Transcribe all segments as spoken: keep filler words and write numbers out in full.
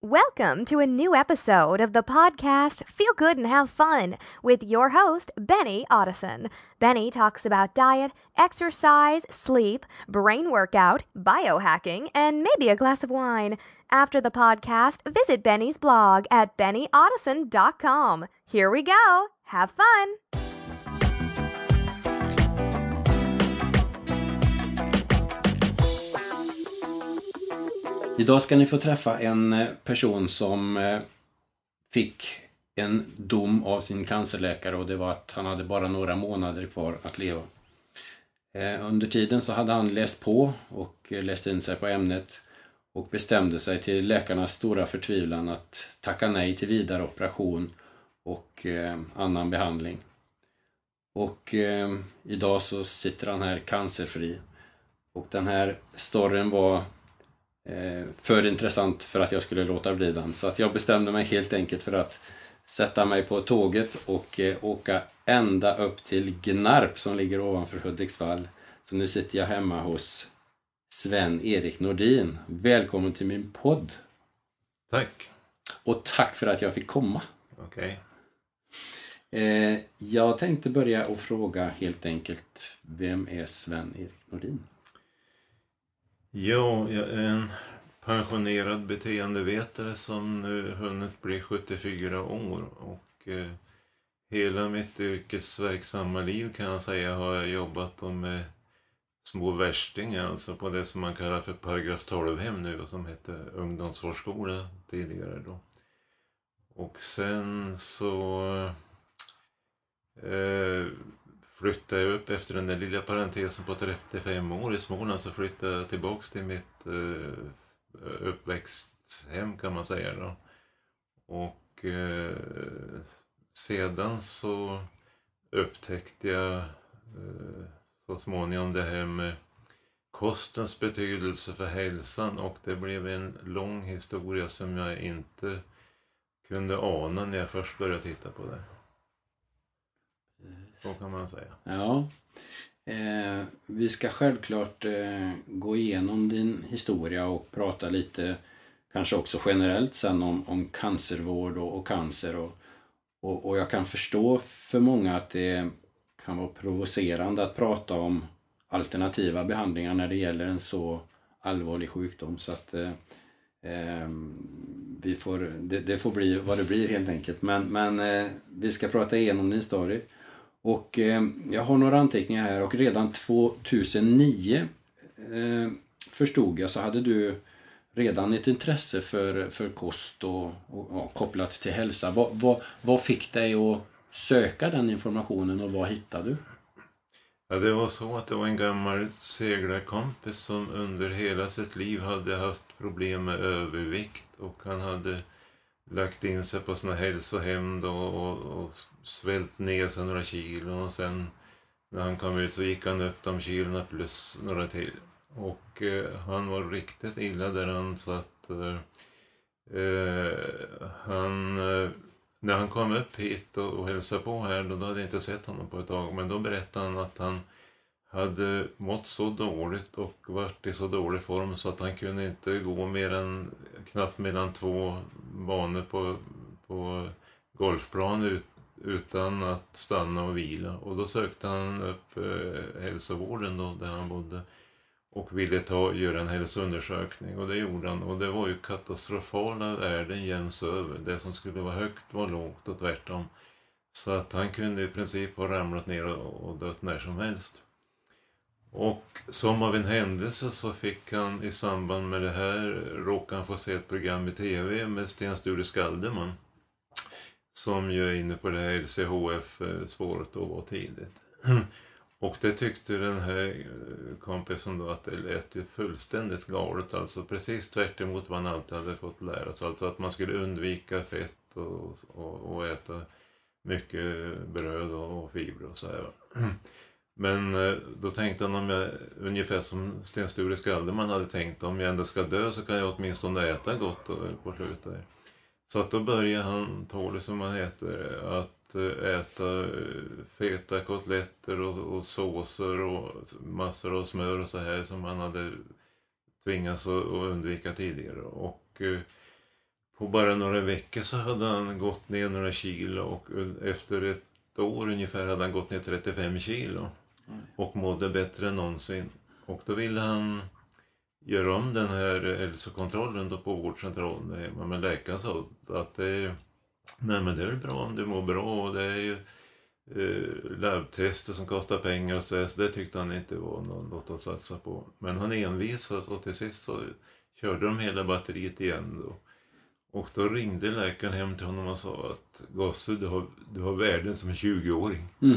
Welcome to a new episode of the podcast Feel Good and Have Fun with your host, Benny Otteson. Benny talks about diet, exercise, sleep, brain workout, biohacking, and maybe a glass of wine. After the podcast, visit Benny's blog at benny otteson dot com. Here we go. Have fun! Idag ska ni få träffa en person som fick en dom av sin cancerläkare, och det var att han hade bara några månader kvar att leva. Under tiden så hade han läst på och läst in sig på ämnet och bestämde sig till läkarnas stora förtvivlan att tacka nej till vidare operation och annan behandling. Och idag så sitter han här cancerfri. Och den här storyn var för intressant för att jag skulle låta bli den. Så att jag bestämde mig helt enkelt för att sätta mig på tåget och eh, åka ända upp till Gnarp som ligger ovanför Hudiksvall. Så nu sitter jag hemma hos Sven-Erik Nordin. Välkommen till min podd. Tack. Och tack för att jag fick komma. Okej. Eh, jag tänkte börja och fråga helt enkelt, vem är Sven-Erik Nordin? Ja, jag är en pensionerad beteendevetare som nu hunnit bli sjuttiofyra år, och eh, hela mitt yrkesverksamma liv kan jag säga har jag jobbat med små värstingar, alltså på det som man kallar för paragraf tolv-hem nu och som heter ungdomsvårdsskola tidigare då. Och sen så eh, flyttade jag upp efter den där lilla parentesen på trettiofem år i Småland, så flyttade jag tillbaks till mitt eh, uppväxthem kan man säga då. Och eh, sedan så upptäckte jag eh, så småningom det här med kostens betydelse för hälsan, och det blev en lång historia som jag inte kunde ana när jag först började titta på det. Så kan man säga. Ja, eh, vi ska självklart eh, gå igenom din historia och prata lite, kanske också generellt sen om, om cancervård och, och cancer. Och, och, och jag kan förstå för många att det kan vara provocerande att prata om alternativa behandlingar när det gäller en så allvarlig sjukdom. Så att eh, eh, vi får, det, det får bli vad det blir helt enkelt. Men, men eh, vi ska prata igenom din story. Och eh, jag har några anteckningar här, och redan tvåtusen-nio eh, förstod jag så hade du redan ett intresse för, för kost och, och ja, kopplat till hälsa. Vad, vad, vad fick dig att söka den informationen och vad hittade du? Ja, det var så att det var en gammal seglarkompis som under hela sitt liv hade haft problem med övervikt, och han hade lagt in sig på såna hälsohem då och, och svält ner sig några kilo, och sen när han kom ut så gick han upp de kilorna plus några till. Och eh, han var riktigt illa där han satt. Eh, eh, han, eh, när han kom upp hit och, och hälsade på här, då, då hade jag inte sett honom på ett tag, men då berättade han att han hade mått så dåligt och varit i så dålig form så att han kunde inte gå mer än knappt mellan två banor på, på golfplan ut, utan att stanna och vila. Och då sökte han upp eh, hälsovården då, där han bodde, och ville ta, göra en hälsoundersökning, och det gjorde han. Och det var ju katastrofala värden jäms över. Det som skulle vara högt var lågt och tvärtom. Så att han kunde i princip ha ramlat ner och, och dött när som helst. Och som av en händelse så fick han i samband med det här råkade han få se ett program i tv med Sten Sture Skaldeman, som ju är inne på det här L C H F-spåret då var tidigt. Och det tyckte den här kompisen då att det lät ju fullständigt galet, alltså precis tvärt emot vad han alltid hade fått lära sig, alltså att man skulle undvika fett och, och, och äta mycket bröd och fibrer och så här. Men då tänkte han, om jag, ungefär som Sten Sture Skaldeman hade tänkt, om jag ändå ska dö så kan jag åtminstone äta gott på slutet. Så att då började han, tål som man heter, att äta feta kotletter och, och såser och massor av smör och så här som han hade tvingats att undvika tidigare. Och på bara några veckor så hade han gått ner några kilo och efter ett år ungefär hade han gått ner trettiofem kilo och mådde bättre än någonsin. Och då ville han göra om den här hälsokontrollen då på vårdcentralen där hemma. Men läkaren sa att det är, nej men det är bra om du mår bra och det är ju eh, labbtester som kostar pengar och så, så det tyckte han inte var något att satsa på. Men han envisades och till sist så körde de hela batteriet igen då. Och då ringde läkaren hem till honom och sa att Gosse, du har, du har värden som en tjugo-åring. Mm.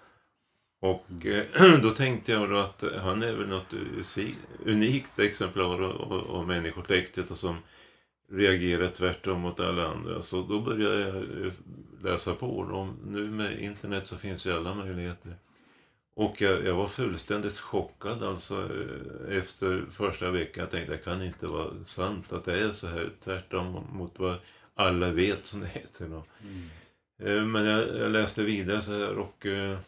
Och eh, då tänkte jag då att han är väl något unikt exemplar av, av människosläktet och som reagerar tvärtom mot alla andra. Så då började jag läsa på. Och nu med internet så finns ju alla möjligheter. Och jag, jag var fullständigt chockad alltså efter första veckan. Jag tänkte att det kan inte vara sant att det är så här tvärtom mot vad alla vet som det heter. Mm. Men jag, jag läste vidare så här och eh,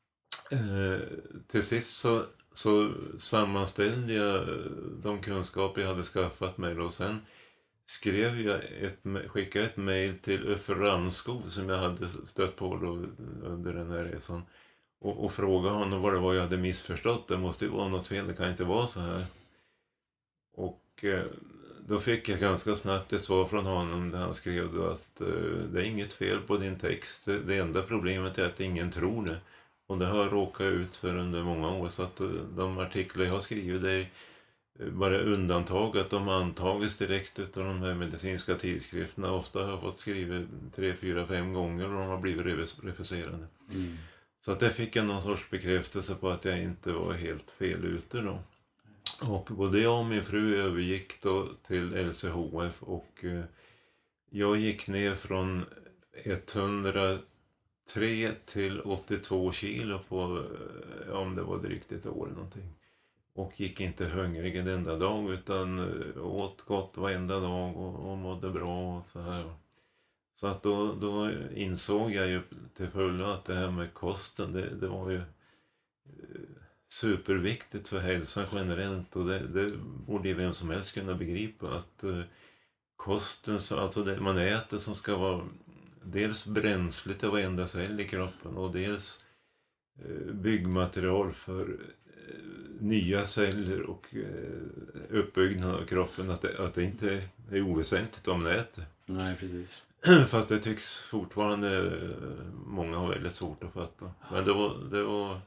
till sist så, så sammanställde jag de kunskaper jag hade skaffat mig och sen skrev jag ett, skickade ett mejl till Uffe Ramskog som jag hade stött på då under den här resan. Och, och fråga honom vad det var jag hade missförstått. Det måste ju vara något fel, det kan inte vara så här. Och eh, då fick jag ganska snabbt ett svar från honom där han skrev då att eh, det är inget fel på din text. Det, det enda problemet är att ingen tror det. Och det har jag råkat ut för under många år. Så att de artiklar jag har skrivit det är bara undantag att de antagits direkt av de här medicinska tidskrifterna. Ofta har jag fått skriva tre, fyra, fem gånger och de har blivit refuserade. Mm. Så att där fick jag någon sorts bekräftelse på att jag inte var helt fel ute då. Och både jag och min fru övergick då till L C H F och eh, jag gick ner från etthundratre till åttiotvå kilo på, eh, om det var drygt ett år eller någonting. Och gick inte hungrig en enda dag utan eh, åt gott varenda dag och, och mådde bra och så här. Så att då, då insåg jag ju till fullo att det här med kosten, det, det var ju superviktigt för hälsan generellt. Och det, det borde ju vem som helst kunna begripa att uh, kosten, alltså det man äter som ska vara dels bränsle till varenda cell i kroppen och dels uh, byggmaterial för uh, nya celler och uh, uppbyggnad av kroppen. Att det, att det inte är oväsentligt om man äter. Nej, precis. Fast det tycks fortfarande många har väldigt svårt att fatta. Men det var, det var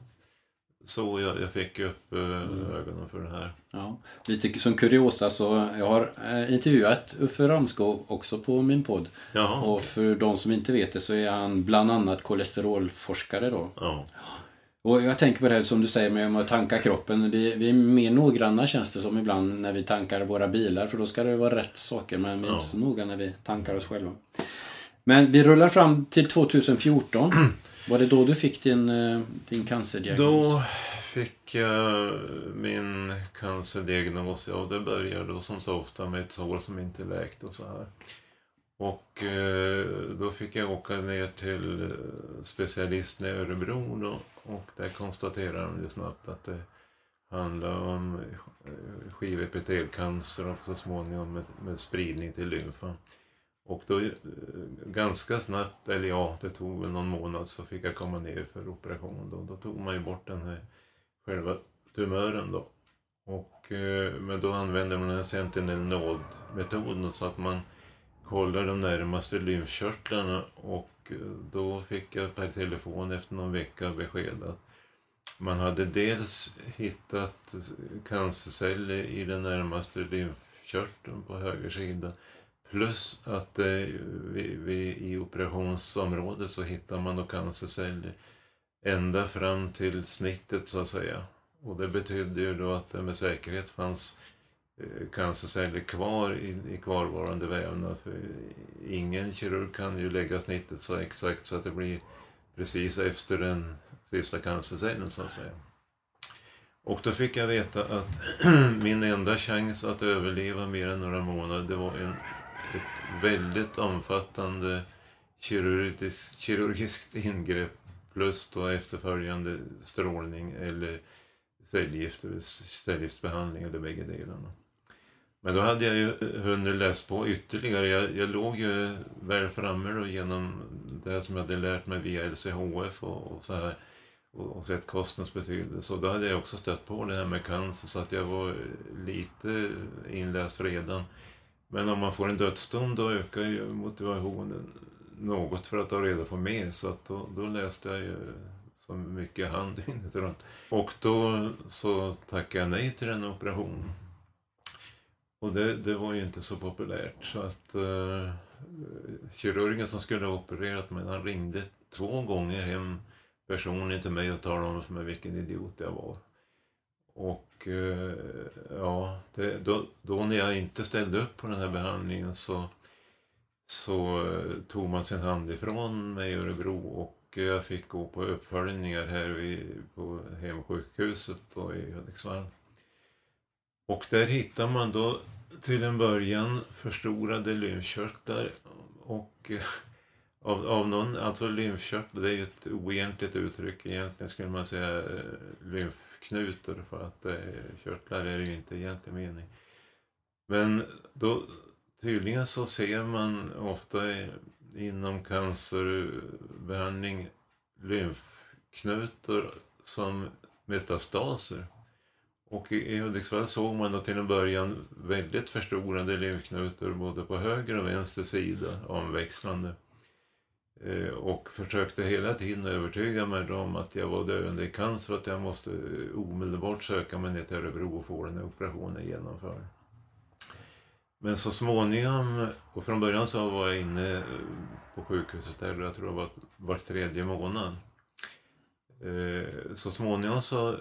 så jag, jag fick upp mm. ögonen för det här. Ja. Lite som kuriosa så jag har eh, intervjuat Uffe Ramskog också på min podd. Jaha. Och för de som inte vet det så är han bland annat kolesterolforskare då. Ja. Och jag tänker på det här som du säger med att tanka kroppen. Vi, vi är mer noggranna känns det som ibland när vi tankar våra bilar. För då ska det vara rätt saker. Men vi är ja. inte så noga när vi tankar oss själva. Men vi rullar fram till tjugohundrafjorton. Var det då du fick din, din cancerdiagnos? Då fick jag min cancerdiagnos. Ja, det började då som så ofta med ett sår som inte läkte och så här. Och eh, då fick jag åka ner till specialisten i Örebro då, och där konstaterade de ju snabbt att det handlar om skivepitelcancer och så småningom med, med spridning till lymfa. Och då ganska snabbt, eller ja, det tog väl någon månad så fick jag komma ner för operation då. Då tog man ju bort den här själva tumören då. Och, eh, men då använder man den sentinel-node-metoden så att man kollar de närmaste lymfkörtlarna och då fick jag per telefon efter någon vecka besked att man hade dels hittat cancerceller i den närmaste lymfkörteln på höger sida plus att eh, vi, vi, i operationsområdet så hittar man då cancerceller ända fram till snittet så att säga. Och det betydde ju då att det med säkerhet fanns cancerceller kvar i, i kvarvarande vävnad. För ingen kirurg kan ju lägga snittet så exakt så att det blir precis efter den sista cancercellen så att säga. Och då fick jag veta att min enda chans att överleva mer än några månader det var en, ett väldigt omfattande kirurgisk, kirurgiskt ingrepp plus då efterföljande strålning eller cellgift, cellgiftsbehandling eller bägge delarna. Men då hade jag ju hunnit läst på ytterligare. Jag, jag låg ju väl framme då genom det som jag hade lärt mig via L C H F och, och så här. Och, och sett kostens betydelse. Och då hade jag också stött på det här med cancer, så att jag var lite inläst redan. Men om man får en dödsdom, då ökar ju motivationen något för att ta reda på mer. Så att då, då läste jag ju så mycket hand dygnet runt. Och då så tackade jag nej till den operationen. Och det, det var ju inte så populärt. Så att uh, kirurgen som skulle ha opererat mig, han ringde två gånger hem personligen till mig och talade om för mig vilken idiot jag var. Och uh, ja, det, då, då när jag inte ställde upp på den här behandlingen så, så uh, tog man sin hand ifrån mig i Örebro, och jag fick gå på uppföljningar här vid, på hemsjukhuset då i Hudiksvall. Och där hittar man då till en början förstorade lymfkörtlar, och av, av någon, alltså lymfkörtlar, det är ju ett oegentligt uttryck, egentligen skulle man säga lymfknutor, för att eh, körtlar är det ju inte egentligen mening. Men då tydligen så ser man ofta i, inom cancerbehandling lymfknutor som metastaser. Och i Hudiksvall såg man då till en början väldigt förstorade lymfknutor både på höger och vänster sida, omväxlande. Eh, och försökte hela tiden övertyga mig om att jag var döende i cancer, att jag måste omedelbart söka mig ner till Örebro och få den här operationen genomförd. Men så småningom, och från början så var jag inne på sjukhuset där, jag tror det var var tredje månad. Eh, så småningom så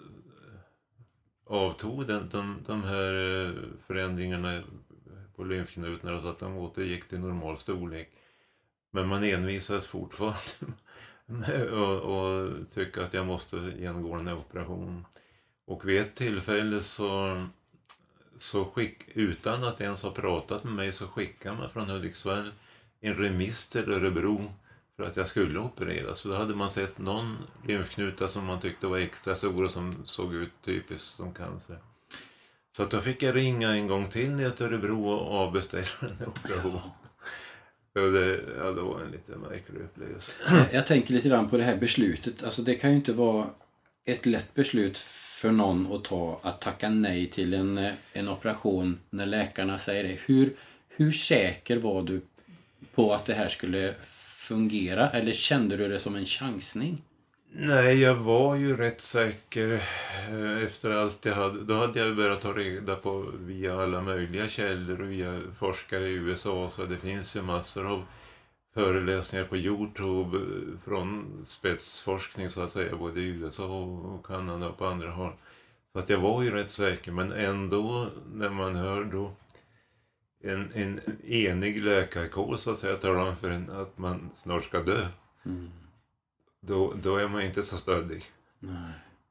avtog den, de, de här förändringarna på lymfknutarna så att de återgick till normal storlek. Men man envisades fortfarande och, och tycker att jag måste genomgå den här operationen. Och vid ett tillfälle så, så skick, utan att ens ha pratat med mig, så skickade man från Hudiksvall en remiss till Örebro för att jag skulle opereras. Så då hade man sett någon lymfknuta som man tyckte var extra stor och som såg ut typiskt som cancer. Så att då fick jag ringa en gång till ner till Örebro och avbeställa en operation. Och det, ja, det var en lite märklig upplevelse. Jag, jag tänker lite grann på det här beslutet. Alltså det kan ju inte vara ett lätt beslut för någon att ta, att tacka nej till en, en operation när läkarna säger det. Hur, hur säker var du på att det här skulle fungera, eller kände du det som en chansning? Nej, jag var ju rätt säker efter allt jag hade. Då hade jag börjat ta reda på via alla möjliga källor och via forskare i U S A, så det finns ju massor av föreläsningar på YouTube från spetsforskning så att säga, både i U S A och Kanada och på andra håll. Så att jag var ju rätt säker, men ändå när man hör då En, en enig läkarkår så att säga talar om för en att man snart ska dö. Mm. Då, då är man inte så stödig. Nej.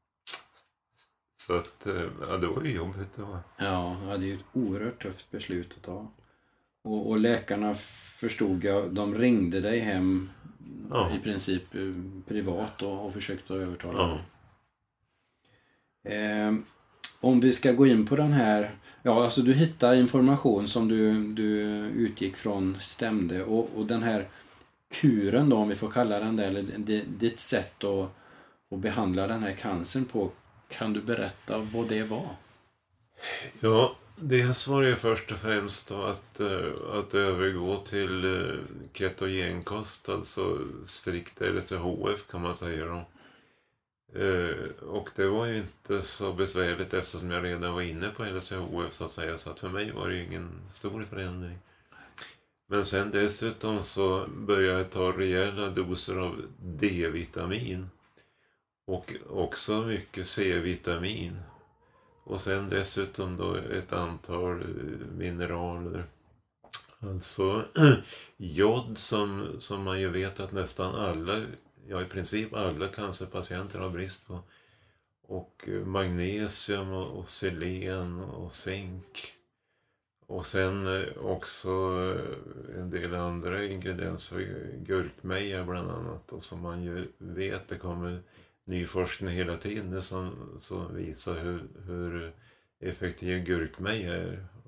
Så att, ja, det var ju jobbigt. Då. Ja, det är ju ett oerhört tufft beslut att ta. Och, och läkarna förstod jag, de ringde dig hem ja. i princip privat och, och försökte övertala. Ja. Eh, om vi ska gå in på den här, ja alltså du hittar information som du, du utgick från stämde, och, och den här kuren då, om vi får kalla den det, eller ditt sätt att, att behandla den här cancern på, kan du berätta vad det var? Ja, dels var det först och främst då att, att övergå till ketogenkost, alltså strikt L C H F kan man säga då. Och det var ju inte så besvärligt eftersom jag redan var inne på L C H F så att säga, så att för mig var det ingen stor förändring. Men sen dessutom så började jag ta rejäla doser av D-vitamin och också mycket C-vitamin. Och sen dessutom då ett antal mineraler. Alltså jod som, som man ju vet att nästan alla, ja i princip alla cancerpatienter har brist på. Och magnesium och, och selen och zink. Och sen också en del andra ingredienser, gurkmeja bland annat. Och som man ju vet, det kommer ny forskning hela tiden som, som visar hur, hur effektiv gurkmeja är.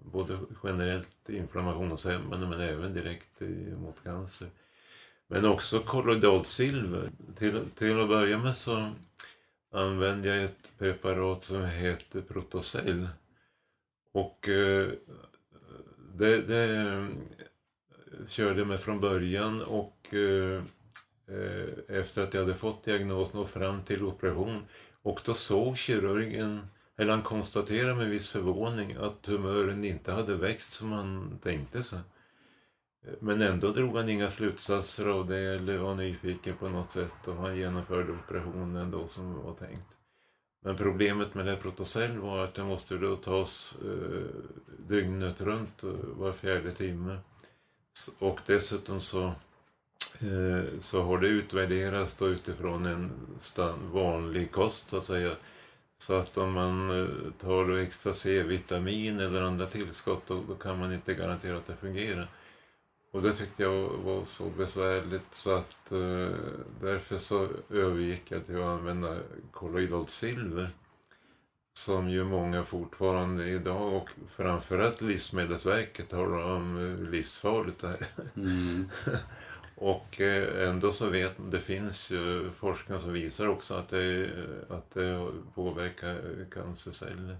både generellt inflammationshämmande men även direkt mot cancer. Men också kolloidalt silver. Till, till att börja med så använder jag ett preparat som heter Protocell. Och eh, det, det körde jag med från början och eh, efter att jag hade fått diagnosen och fram till operation. Och då såg kirurgen, eller han konstaterade med viss förvåning att tumören inte hade växt som han tänkte sig. Men ändå drog han inga slutsatser av det eller var nyfiken på något sätt och han genomförde operationen då som var tänkt. Men problemet med det Protocell var att det måste då tas eh, dygnet runt var fjärde timme. Och dessutom så, eh, så har det utvärderats då utifrån en stand, vanlig kost så att säga. Så att om man eh, tar då extra C-vitamin eller andra tillskott då, då kan man inte garantera att det fungerar. Och det tyckte jag var så besvärligt så att eh, därför så övergick jag till att använda kolloidalt silver. Som ju många fortfarande idag och framförallt Livsmedelsverket har om livsfarligt det här. Mm. Och eh, ändå så vet man, det finns ju forskning som visar också att det, att det påverkar cancerceller.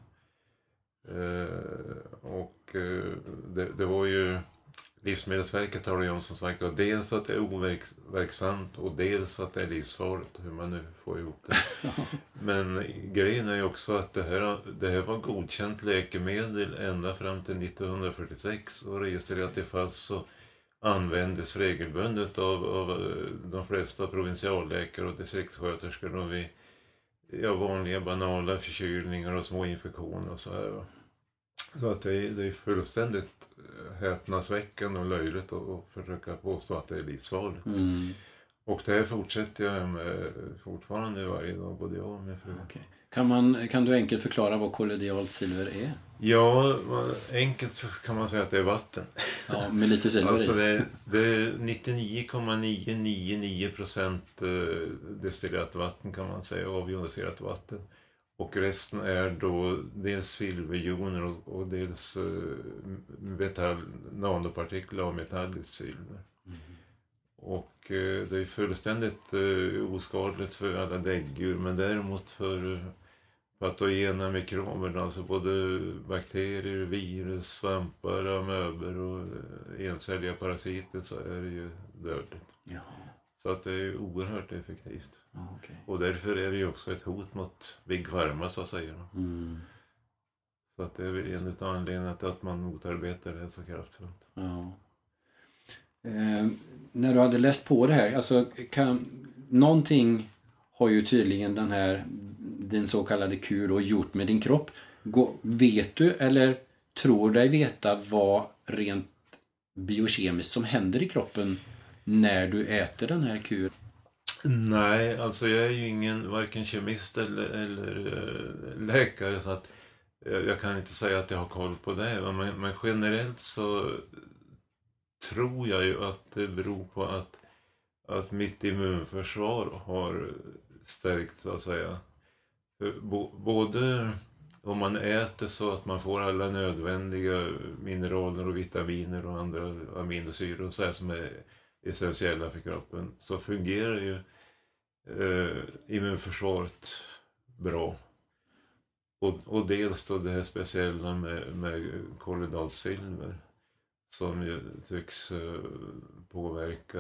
Eh, och eh, det, det var ju Livsmedelsverket talar ju om som sagt då, dels att det är overksamt och dels att det är livsfarligt, hur man nu får ihop det. Men grejen är ju också att det här, det här var godkänt läkemedel ända fram till nittonhundrafyrtiosex och registrerat i fast så användes regelbundet av, av de flesta provinsialläkare och distriktssköterskor och vid ja, vanliga banala förkylningar och små infektioner och så här. Så att det är, det är fullständigt häpnadsväckande och löjligt att, att försöka påstå att det är livsfarligt. Mm. Och det här fortsätter jag med fortfarande varje dag, både jag och min fru. Okay. Kan, man, kan du enkelt förklara vad kolloidalt silver är? Ja, enkelt så kan man säga att det är vatten. Ja, med lite silver alltså i. det, det är nittionio komma nio nio nio procent destillerat vatten kan man säga, avjoniserat vatten. Och resten är då dels silverjoner och, och dels uh, metall, nanopartiklar av metalliskt silver. Mm. Och uh, det är fullständigt uh, oskadligt för alla däggdjur men däremot för uh, patogena mikrober, alltså både bakterier, virus, svampar, amöber och uh, encelliga parasiter så är det ju dödligt. Ja. Så att det är oerhört effektivt. Ah, okay. Och därför är det ju också ett hot mot Big Pharma så att säga. Mm. Så att det är väl en av anledningarna till att man motarbetar det så kraftfullt. Ja. Eh, när du hade läst på det här, alltså kan, någonting har ju tydligen den här, din så kallade kur då gjort med din kropp. Gå, vet du eller tror dig veta vad rent biokemiskt som händer i kroppen när du äter den här kuren? Nej, alltså jag är ju ingen varken kemist eller, eller äh, läkare så att jag, jag kan inte säga att jag har koll på det. Men, men generellt så tror jag ju att det beror på att, att mitt immunförsvar har stärkt så att säga. B- både om man äter så att man får alla nödvändiga mineraler och vitaminer och andra aminosyror och så här som är essentiella för kroppen så fungerar ju eh, immunförsvaret bra. Och, och dels då det här speciella med, med kolloidalt silver som ju tycks eh, påverka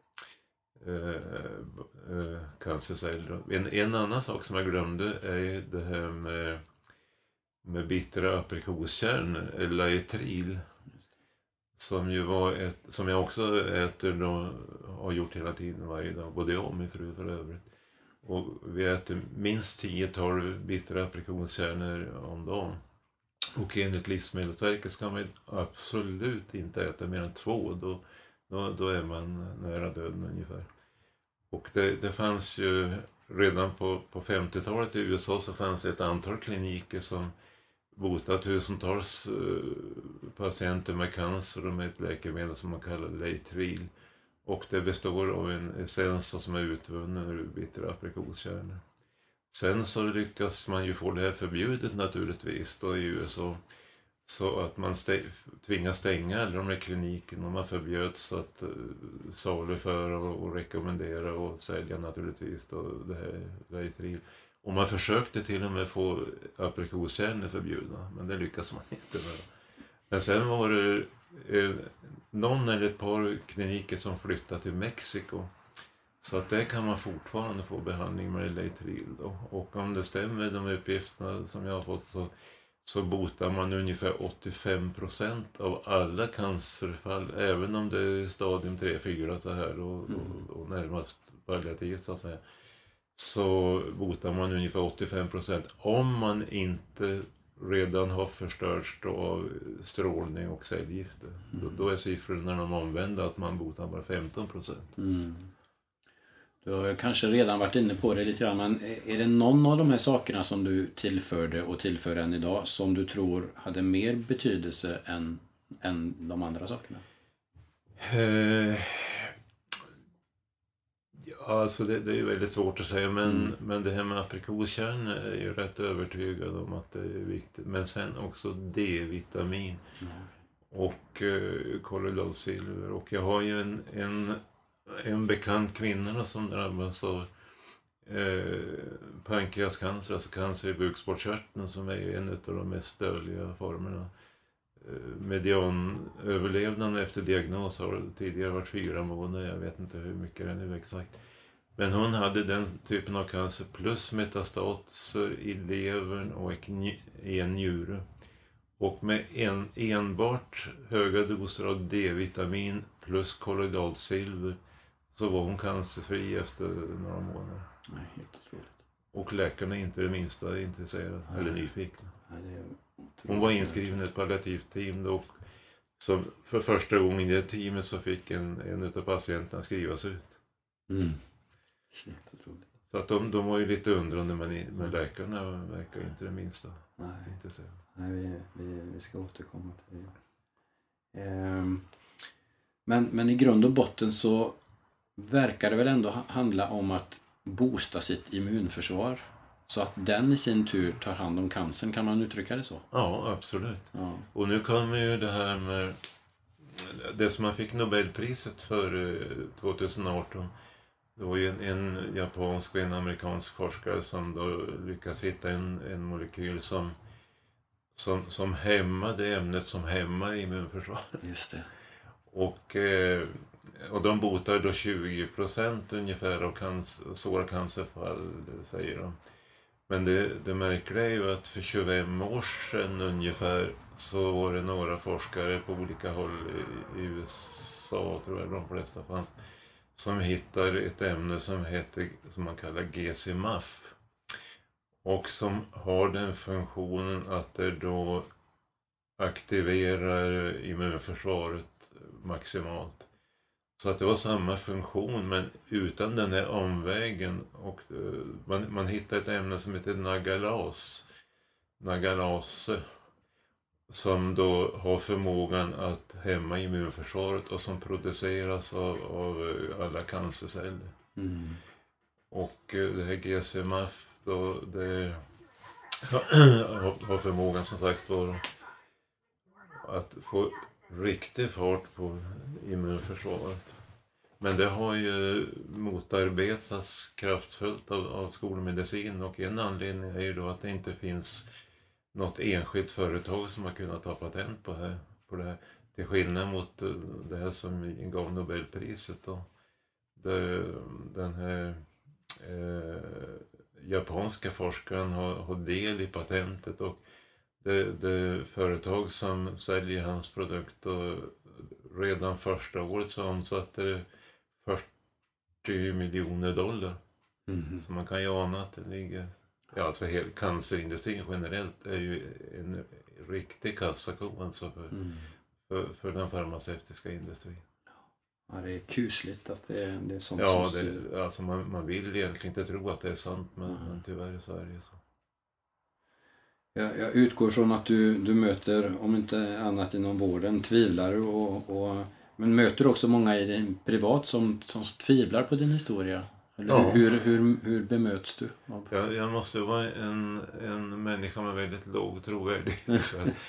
eh, eh, cancerceller. En, en annan sak som jag glömde är ju det här med, med bittra aprikoskärnor eller laetril. Som ju var ett, som jag också äter då, har gjort hela tiden varje dag, både jag och min fru för övrigt. Och vi äter minst tio tolv bittra aprikoskärnor om dagen. Och enligt Livsmedelsverket ska man absolut inte äta mer än två, då, då, då är man nära döden ungefär. Och det, det fanns ju redan på, på femtiotalet i U S A så fanns det ett antal kliniker som botat tusentals uh, patienter med cancer och med ett läkemedel som man kallar Laetril. Och det består av en essens som är utvunnen ur bittra aprikoskärnor. Sen så lyckas man ju få det här förbjudet naturligtvis då i U S A. Så att man stä- tvingas stänga alla de här klinikerna och man förbjöds att uh, saluföra och, och rekommendera och sälja naturligtvis då det här Leitril. Och man försökte till och med få aprikoskärnor förbjudna, men det lyckas man inte med. Men sen var det eh, någon eller ett par kliniker som flyttade till Mexiko. Så att där kan man fortfarande få behandling med Leitril då. Och om det stämmer de uppgifterna som jag har fått så, så botar man ungefär åttiofem procent av alla cancerfall, även om det är stadium tre fyra så här och, mm. och, och närmast palliativt så att säga. Så botar man ungefär åttiofem procent om man inte redan har förstörts av strålning och cellgifter. Mm. Då, då är siffrorna de omvända, att man botar bara femton procent. Mm. Du har kanske redan varit inne på det lite grann, men är det någon av de här sakerna som du tillförde och tillför än idag som du tror hade mer betydelse än, än de andra sakerna? Eh, ja, alltså det, det är väldigt svårt att säga, men, mm. men det här med aprikoskärnor är ju rätt övertygad om att det är viktigt. Men sen också D-vitamin mm. och eh, kolloidalsilver. Och jag har ju en, en En bekant kvinna som drabbas av eh, pankreascancer, alltså cancer i bukspottkörteln, som är en av de mest dödliga formerna. Eh, medianöverlevnaden efter diagnos har tidigare varit fyra månader, jag vet inte hur mycket det är nu exakt. Men hon hade den typen av cancer plus metastaser i levern och i en njure. Och med en, enbart höga doser av D-vitamin plus kolloidalsilver så var hon cancerfri efter några månader. Nej, helt otroligt. Och läkarna är inte det minsta intresserade Nej. eller nyfikna. Nej, det är hon var inskriven i ett palliativt team då, som för första gången i det teamet så fick en, en av patienterna skrivas ut. Mm. Helt otroligt. Så att de, de var ju lite undrande, men, men läkarna verkar inte det minsta Nej. intresserade. Nej, vi, vi, vi ska återkomma till det. Ehm, men, men i grund och botten så verkar det väl ändå handla om att boosta sitt immunförsvar så att den i sin tur tar hand om cancern, kan man uttrycka det så? Ja, absolut. Ja. Och nu kommer ju det här med det som man fick Nobelpriset för tjugoarton. Det var ju en, en japansk och en amerikansk forskare som då lyckades hitta en, en molekyl som, som, som hämmade ämnet som hämmar immunförsvaret. Just det. Och, eh, och de botar då tjugo procent ungefär av cancer, svåra cancerfall, säger de. Men det, det märkliga är ju att för tjugofem år sedan ungefär så var det några forskare på olika håll i, i U S A, tror jag de flesta fanns, som hittar ett ämne som heter, som man kallar G C M A F. Och som har den funktionen att det då aktiverar immunförsvaret maximalt. Så att det var samma funktion, men utan den här omvägen. Och man, man hittar ett ämne som heter Nagalas. Nagalase. Som då har förmågan att hämma immunförsvaret och som produceras av, av alla cancerceller. Mm. Och det här G C M A F då, det har förmågan som sagt var att få riktig fart på immunförsvaret. Men det har ju motarbetats kraftfullt av, av skolmedicin, och en anledning är ju då att det inte finns något enskilt företag som har kunnat ta patent på, här, på det här. Till skillnad mot det här som gav Nobelpriset då. Där den här eh, japanska forskaren har, har del i patentet, och det, det företag som säljer hans produkt och redan första året så omsatte det fyrtio miljoner dollar. Mm. Så man kan ju ana att det ligger, ja, alltså hela cancerindustrin generellt är ju en riktig kassako alltså för, mm. för, för den farmaceutiska industrin. Ja, det är kusligt att det är, det är sånt ja, som styr. Ja, alltså man, man vill egentligen inte tro att det är sant, men, mm. men tyvärr så är det så. Jag, jag utgår från att du, du möter, om inte annat inom vården, tvivlare, och, och, men möter du också många i din privat som, som tvivlar på din historia? Eller ja. hur, hur, hur bemöts du? Jag, jag måste vara en, en människa med väldigt låg trovärdighet.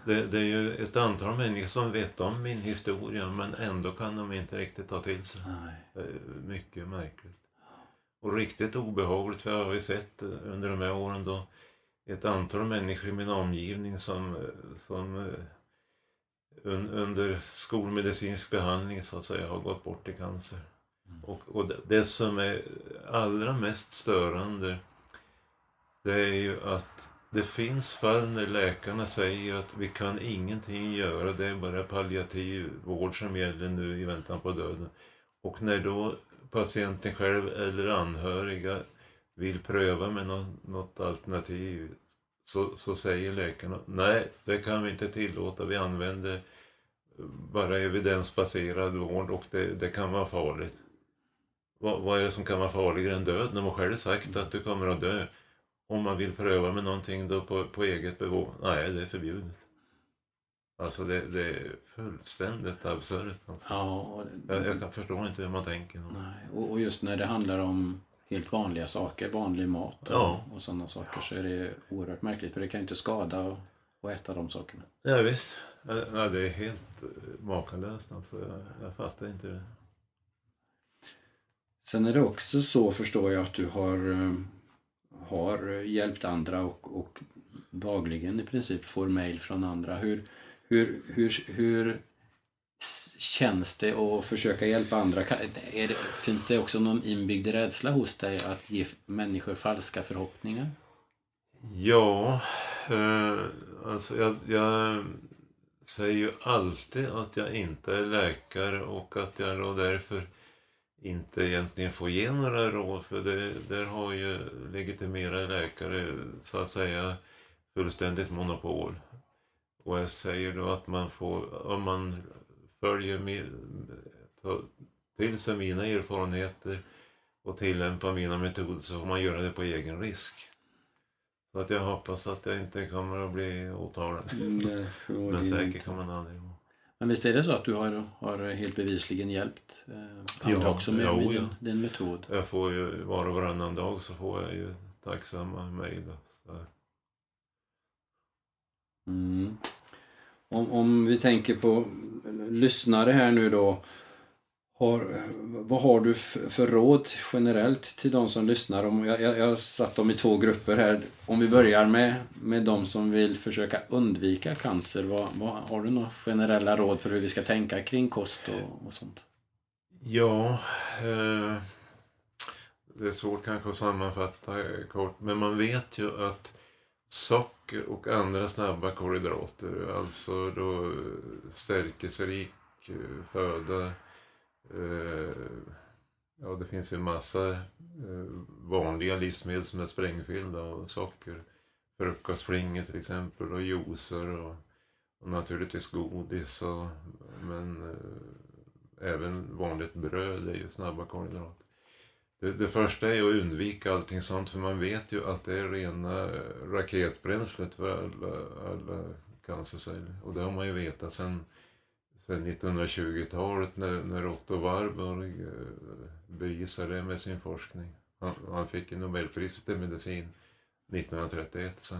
det, det är ju ett antal människor som vet om min historia, men ändå kan de inte riktigt ta till sig. Nej. Det är mycket märkligt. Och riktigt obehagligt, för jag har ju sett under de här åren då ett antal människor i min omgivning som, som un, under skolmedicinsk behandling så att säga har gått bort i cancer. Mm. Och, och det, det som är allra mest störande, det är ju att det finns fall när läkarna säger att vi kan ingenting göra, det är bara palliativ vård som gäller nu i väntan på döden. Och när då patienten själv eller anhöriga vill pröva med något, något alternativ, så, så säger läkarna nej, det kan vi inte tillåta, vi använder bara evidensbaserad vård och det, det kan vara farligt. Vad, vad är det som kan vara farligare än död? När man själv sagt att du kommer att dö. Om man vill pröva med någonting då på, på eget bevåg, nej, det är förbjudet. Alltså det, det är fullständigt absurt. Alltså. Ja, det, jag, jag kan förstå inte hur man tänker. Nej. Och, och just när det handlar om helt vanliga saker, vanlig mat och, ja. och sådana saker, så är det oerhört märkligt, för det kan ju inte skada att, att äta de sakerna. Ja visst, ja, det är helt makalöst. Alltså. Jag, jag fattar inte det. Sen är det också så, förstår jag, att du har, har hjälpt andra och, och dagligen i princip får mejl från andra. Hur, hur, hur, hur känns det att försöka hjälpa andra? Är det, finns det också någon inbyggd rädsla hos dig att ge människor falska förhoppningar? Ja, eh, alltså jag, jag säger ju alltid att jag inte är läkare och att jag då därför inte egentligen får ge några råd, för det, där har ju legitimerade läkare så att säga fullständigt monopol. Och jag säger då att man får, om man följer med, till sig mina erfarenheter och tillämpar mina metoder, så får man göra det på egen risk. Så att jag hoppas att jag inte kommer att bli åtalad. Mm, men säkert kommer man aldrig ihåg. Men visst är det så att du har, har helt bevisligen hjälpt eh, andra ja, också med, ja, med din, din metod? Jag får ju var och varannan dag så får jag ju tacksamma mejl. Mm. Om, om vi tänker på lyssnare här nu då, har, vad har du för, för råd generellt till de som lyssnar? Om, jag, jag, jag har satt dem i två grupper här. Om vi börjar med, med de som vill försöka undvika cancer, vad, vad, har du några generella råd för hur vi ska tänka kring kost och, och sånt? Ja, eh, det är svårt kanske att sammanfatta kort, men man vet ju att socker och andra snabba kolhydrater, alltså då stärkelserik föda, eh, ja det finns en massa eh, vanliga livsmedel som är sprängfyllda av socker, frukostflingor till exempel och juicer och, och naturligtvis godis och, men eh, även vanligt bröd är ju snabba kolhydrater. Det, det första är att undvika allting sånt, för man vet ju att det är rena raketbränslet för alla, alla cancerceller. Och det har man ju vetat sedan, sedan nittonhundratjugotalet när, när Otto Warburg bevisade det med sin forskning. Han, han fick ju Nobelpriset i medicin nittonhundratrettioett sen.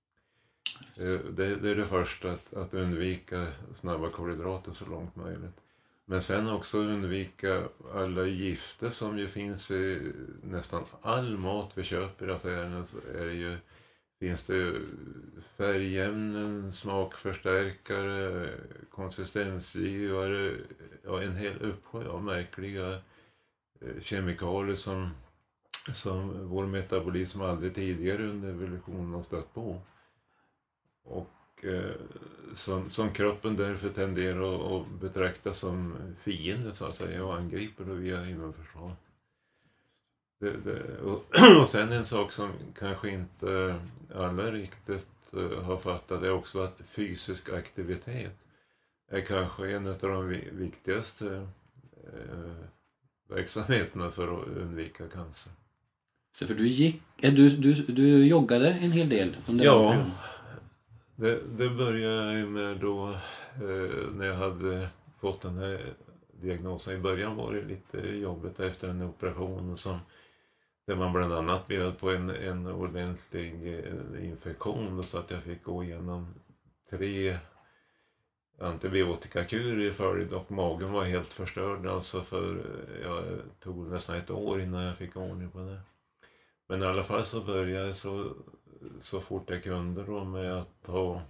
Det, det är det första, att, att undvika snabba kolhydrater så långt möjligt. Men sen också undvika alla gifter som ju finns i nästan all mat vi köper i affärerna. Så är det ju, finns det färgämnen, smakförstärkare, konsistensgivare, ja, en hel uppsjö av märkliga kemikalier som, som vår metabolism aldrig tidigare under evolutionen har stött på. Och Som, som kroppen därför tenderar att, att betrakta som fiende så att säga, och angriper då via immunförsvar. Det, det, och, och sen en sak som kanske inte alla riktigt uh, har fattat är också att fysisk aktivitet är kanske en av de viktigaste uh, verksamheterna för att undvika cancer. Så för du gick, du, du, du joggade en hel del under ja. den perioden? Det, det började jag med då eh, när jag hade fått den här diagnosen. I början var det lite jobbigt efter en operation som, där man bland annat bjöd på en, en ordentlig eh, infektion, så att jag fick gå igenom tre antibiotikakur i följd och magen var helt förstörd. Alltså för jag tog nästan ett år innan jag fick ordning på det. Men i alla fall så började jag så, så fort jag kunde då med att ta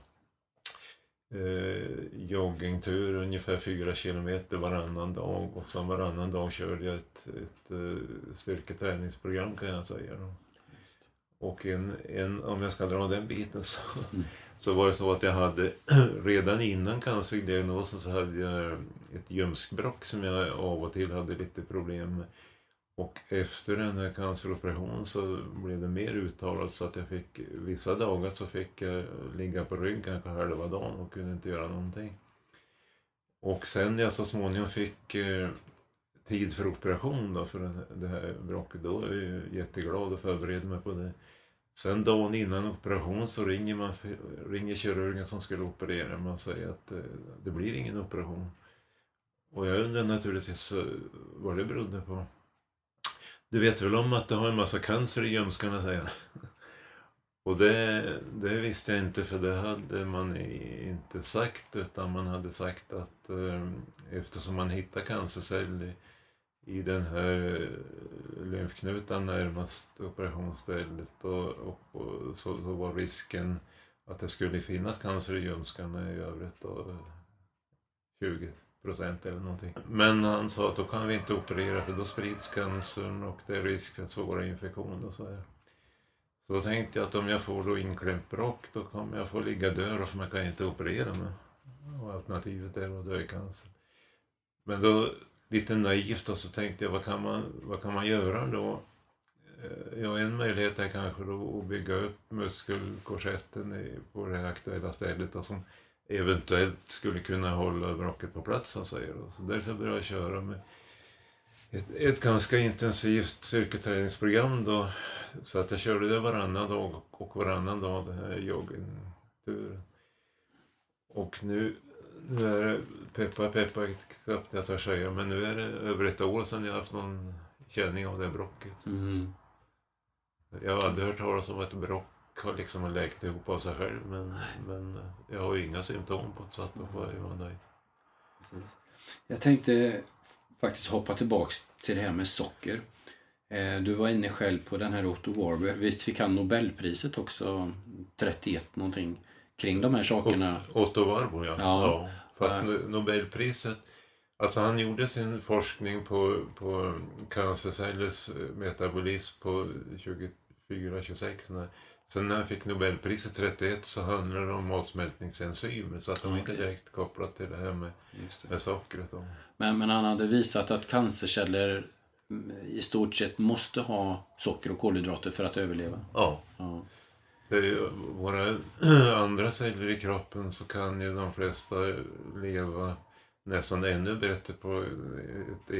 eh, joggingtur ungefär fyra kilometer varannan dag. Och så varannan dag körde jag ett, ett, ett styrketräningsprogram kan jag säga då. Och en, en, om jag ska dra den biten så, mm. så var det så att jag hade redan innan cancerdiagnosen så hade jag ett ljumskbråck som jag av och till hade lite problem med. Och efter den här canceroperationen så blev det mer uttalat så att jag fick, vissa dagar så fick jag ligga på rygg kanske halva dagen och kunde inte göra någonting. Och sen jag så småningom fick eh, tid för operation då för den, det här bråcket, då är jag jätteglad och förberedd mig på det. Sen dagen innan operation så ringer, man, ringer kirurgen som skulle operera mig och säger att eh, det blir ingen operation. Och jag undrar naturligtvis vad det berodde på. Du vet väl om att det har en massa cancer i ljumskarna, säger jag. Och det, det visste jag inte, för det hade man inte sagt, utan man hade sagt att eh, eftersom man hittar cancerceller i, i den här lymfknutan närmast operationsstället och, och, och så, så var risken att det skulle finnas cancer i ljumskarna i övrigt då, tjugo procent eller någonting. Men han sa att då kan vi inte operera för då sprids cancern och det är risk för svåra infektioner och så här. Så då tänkte jag att om jag får då inklämt bråck då kommer jag få ligga död för man kan inte operera mig. Och alternativet är att dö i cancer. Men då lite naivt och så tänkte jag vad kan man, vad kan man göra då? Ja, en möjlighet är kanske då att bygga upp muskelkorsetten på det aktuella stället och som eventuellt skulle kunna hålla bråcket på plats, han säger. Så därför började jag köra med ett, ett ganska intensivt styrketräningsprogram då. Så att jag körde det varannan dag och varannan dag den här joggingturen. Och nu, nu är det, peppa peppa knappt jag tar säga, men nu är det över ett år sedan jag haft någon känning av det bråcket. Mm. Jag hade hört talas om ett bråck har liksom läkt ihop av sig själv, men, men jag har ju inga symptom på det, så att då får jag ju vara nöjd. Jag tänkte faktiskt hoppa tillbaks till det här med socker. Du var inne själv på den här Otto Warburg. Visst fick han Nobelpriset också, trettioett någonting, kring de här sakerna? Otto Warburg, ja. ja. ja. Fast ja. Nobelpriset, alltså han gjorde sin forskning på, på cancercellers metabolism på tjugofyra tjugosex. Sen när han fick Nobelpriset trettioett så handlar det om matsmältningsenzymer, så att de okay. inte direkt kopplat till det här med, det. med sockret. Men, men han hade visat att cancerceller i stort sett måste ha socker och kolhydrater för att överleva. Ja. ja. Det är ju, våra andra celler i kroppen så kan ju de flesta leva nästan ännu bättre på ett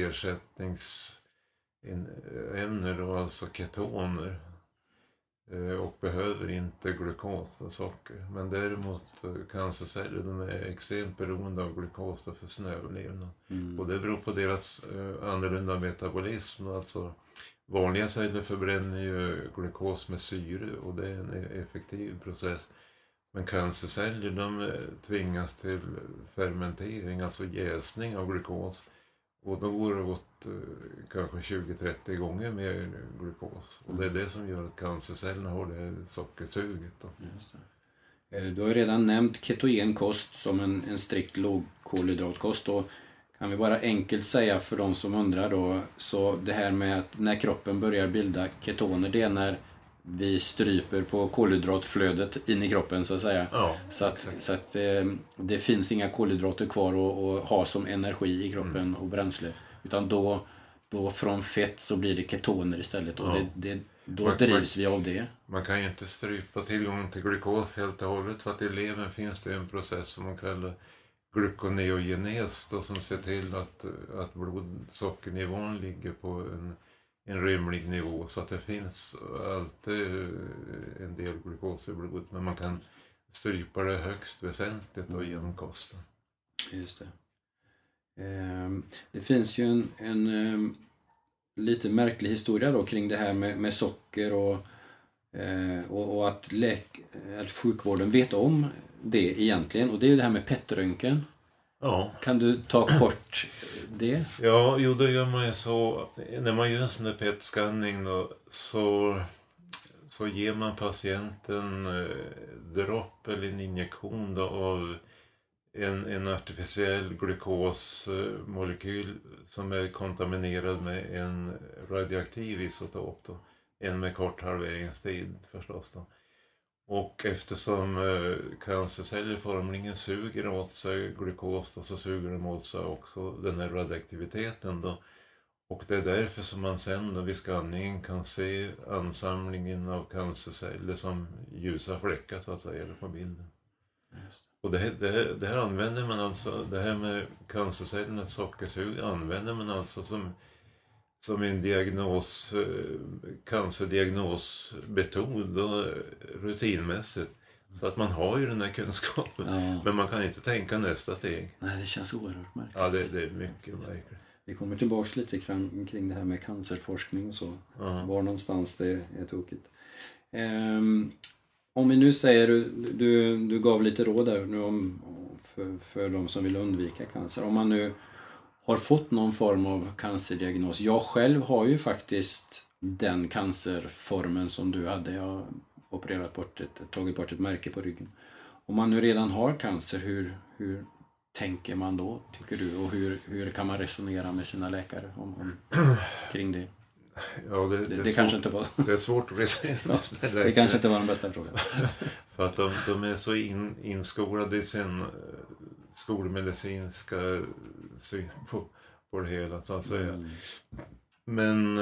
ersättningsämne då, alltså ketoner. Och behöver inte glukos och socker. Men däremot cancerceller, de är extremt beroende av glukos för sin överlevnad. Mm. Och det beror på deras uh, annorlunda metabolism. Alltså vanliga celler förbränner ju glukos med syre och det är en effektiv process. Men cancerceller, de tvingas till fermentering, alltså jäsning av glukos. Och då går det åt uh, kanske tjugo till trettio gånger mer glukos. Och det är det som gör att cancercellerna har det sockersuget. Då. Just det. Du har redan nämnt ketogen kost som en, en strikt lågkolhydratkost. Och kan vi bara enkelt säga för de som undrar då, så det här med att när kroppen börjar bilda ketoner, det är när vi stryper på kolhydratflödet in i kroppen så att säga. Ja, så att, så att eh, det finns inga kolhydrater kvar att ha som energi i kroppen mm. och bränsle. Utan då, då från fett så blir det ketoner istället och ja. det, det, då man, drivs man, vi av det. Man kan ju inte strypa tillgången till glukos helt och hållet, för att i levern finns det en process som man kallar gluconeogenes då, som ser till att, att blodsockernivån ligger på en en rymlig nivå, så att det finns alltid en del glukos i blodet, men man kan strypa det högst väsentligt och genom kosten. Just det. Ehm, det finns ju en, en um, lite märklig historia då kring det här med, med socker och, uh, och, och att, läk, att sjukvården vet om det egentligen, och det är ju det här med P E T-röntgen. Ja. Kan du ta kort det? Ja, jo då gör man ju så. När man gör en sån där P E T-scanning då, så, så ger man patienten eh, dropp eller en injektion då, av en, en artificiell glukosmolekyl som är kontaminerad med en radioaktiv isotop då. En med kort halveringstid förstås då. Och eftersom eh, cancerceller formligen suger åt sig glukos då, så suger de åt sig också den här radioaktiviteten då. Och det är därför som man sen då vid skanningen kan se ansamlingen av cancerceller som ljusa fläckar så att säga på bilden. Och det här, det, här, det här använder man alltså, det här med cancercellernas sockersug använder man alltså som, som en diagnos, cancerdiagnosmetod då, rutinmässigt. Så att man har ju den här kunskapen, ja. Men man kan inte tänka nästa steg. Nej, det känns oerhört märkligt. Ja, det, det är mycket märkligt. Vi kommer tillbaka lite kring, kring det här med cancerforskning och så. Ja. Var någonstans det är tokigt. Um, om vi nu säger, du, du, du gav lite råd där nu om, för, för de som vill undvika cancer. Om man nu har fått någon form av cancerdiagnos. Jag själv har ju faktiskt den cancerformen som du hade. Jag har opererat bort ett, tagit bort ett märke på ryggen. Om man nu redan har cancer, hur, hur tänker man då, tycker du? Och hur, hur kan man resonera med sina läkare om, om, kring det? Ja, det, det, det, det, det kanske inte var... det är svårt att resonera med sina läkare. Det kanske inte var den bästa frågan. För att de, de är så in, inskolade i sin skolmedicinska syn på, på det hela, så att säga. Mm. Men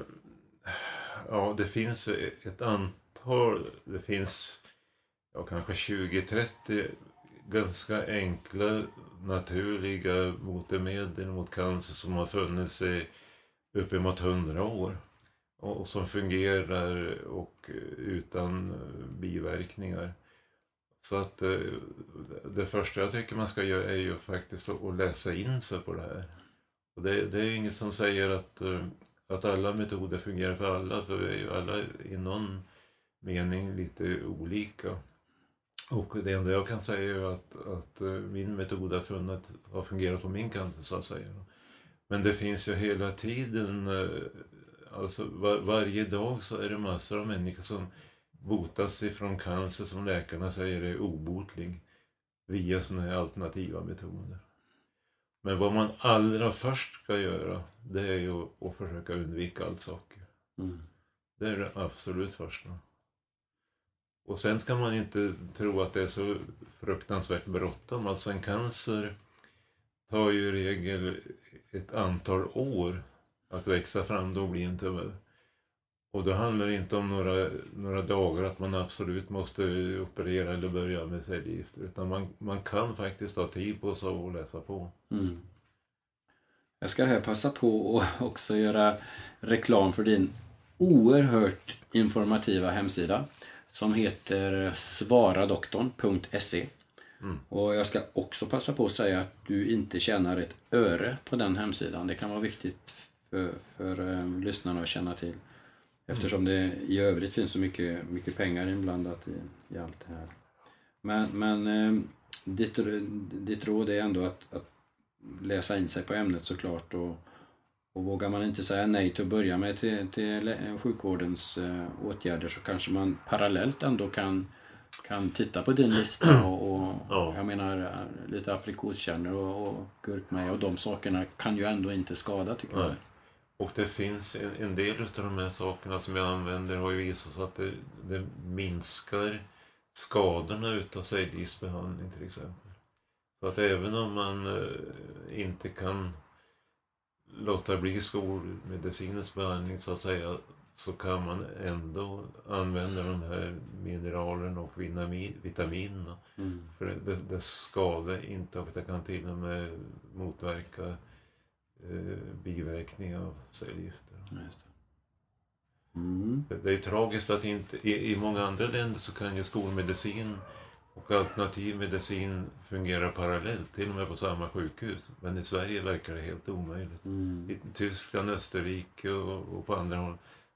ja, det finns ett antal, det finns ja, kanske tjugo trettio ganska enkla, naturliga botemedel mot cancer som har funnits i uppemot hundra år. Och som fungerar och utan biverkningar. Så att det första jag tycker man ska göra är ju faktiskt att läsa in sig på det här. Och det, det är inget som säger att, att alla metoder fungerar för alla, för vi är ju alla i någon mening lite olika. Och det enda jag kan säga är att, att min metod har, funnit, har fungerat på min cancer, så att säga. Men det finns ju hela tiden, alltså var, varje dag så är det massor av människor som botas ifrån cancer som läkarna säger är obotlig via såna här alternativa metoder. Men vad man allra först ska göra, det är ju att försöka undvika allt saker. Mm. Det är det absolut första. Och sen ska man inte tro att det är så fruktansvärt bråttom. Alltså en cancer tar ju i regel ett antal år att växa fram, då blir en tumör. Och då handlar det inte om några, några dagar att man absolut måste operera eller börja med cellgifter. Utan man, man kan faktiskt ha tid på sig och läsa på. Mm. Jag ska här passa på att också göra reklam för din oerhört informativa hemsida som heter svaradoktorn punkt se. Mm. Och jag ska också passa på att säga att du inte tjänar ett öre på den hemsidan. Det kan vara viktigt för, för um, lyssnarna att känna till. Eftersom det i övrigt finns så mycket, mycket pengar inblandat i, i allt det här. Men, men um, ditt, ditt råd är ändå att, att läsa in sig på ämnet såklart. Och, och vågar man inte säga nej till att börja med till, till sjukvårdens uh, åtgärder, så kanske man parallellt ändå kan kan titta på din lista och, och ja. Jag menar lite aprikoskärnor och, och gurkmeja och de sakerna kan ju ändå inte skada, tycker jag. Och det finns en, en del av de här sakerna som jag använder har ju visat sig att det, det minskar skadorna utav cellgiftsbehandling till exempel. Så att även om man eh, inte kan låta bli skolmedicinens behandling så att säga, så kan man ändå använda de här mineralerna och vitaminerna. Mm. För det, det skadar inte, och det kan till och med motverka eh, biverkningar av cellgifter. Just det. Mm. Det, det är tragiskt att inte, i, i många andra länder så kan ju skolmedicin och alternativ medicin fungera parallellt, till och med på samma sjukhus. Men i Sverige verkar det helt omöjligt. Mm. I Tyskland, Österrike och, och på andra håll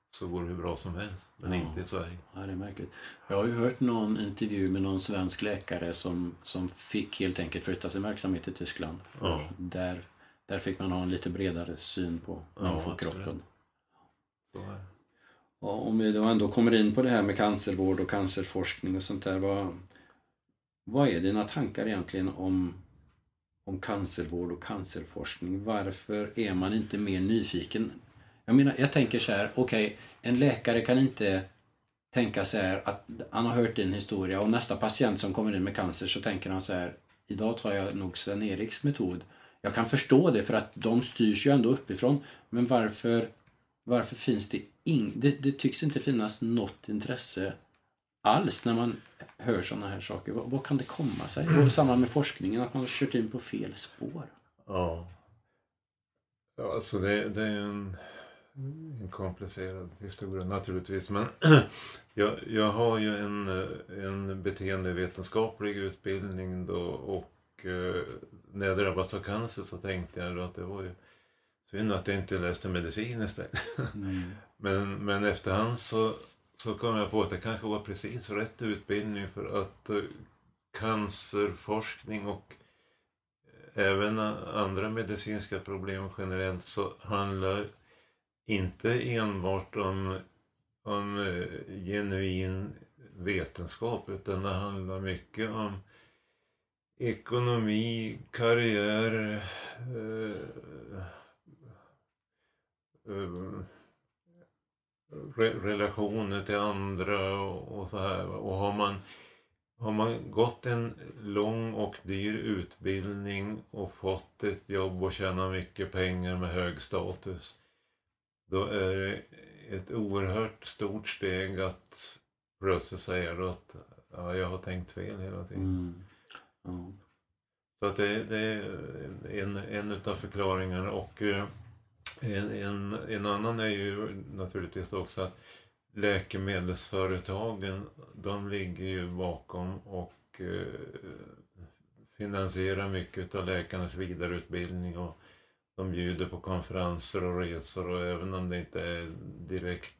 så går det hur bra som helst. Men Ja. inte i Sverige. Ja, det är märkligt. Jag har ju hört någon intervju med någon svensk läkare som, som fick helt enkelt flytta sin verksamhet till Tyskland. För Ja. där, där fick man ha en lite bredare syn på Ja, människokroppen. absolut. Så är det. Ja, om vi då ändå kommer in på det här med cancervård och cancerforskning och sånt där. Vad, vad är dina tankar egentligen om, om cancervård och cancerforskning? Varför är man inte mer nyfiken? Jag menar, jag tänker så här, okej, okay, en läkare kan inte tänka så här att han har hört din historia och nästa patient som kommer in med cancer så tänker han så här, idag tar jag nog Sven-Eriks metod. Jag kan förstå det för att de styrs ju ändå uppifrån, men varför, varför finns det ing, det, det tycks inte finnas något intresse alls när man hör sådana här saker. Vad, vad kan det komma sig? Och samma med forskningen, att man har kört in på fel spår. Ja. Ja, alltså det, det är en, en komplicerad historia naturligtvis. Men jag, jag har ju en, en beteendevetenskaplig utbildning då, och eh, när jag drabbades av cancer så tänkte jag då att det var ju synd att jag inte läste medicin istället. Mm. men, men efterhand så, så kom jag på att det kanske var precis rätt utbildning, för att eh, cancerforskning och även andra medicinska problem generellt så handlar inte enbart om, om eh, genuin vetenskap, utan det handlar mycket om ekonomi, karriär, eh, eh, re, relationer till andra och, och så här. Och har man Har man gått en lång och dyr utbildning och fått ett jobb och tjänar mycket pengar med hög status, då är det ett oerhört stort steg att plötsligt säga att ja, jag har tänkt fel hela tiden. Mm. Mm. Så att det, det är en, en utav förklaringarna, och en, en, en annan är ju naturligtvis också att läkemedelsföretagen, de ligger ju bakom och eh, finansierar mycket av läkarnas vidareutbildning, och de bjuder på konferenser och resor, och även om det inte är direkt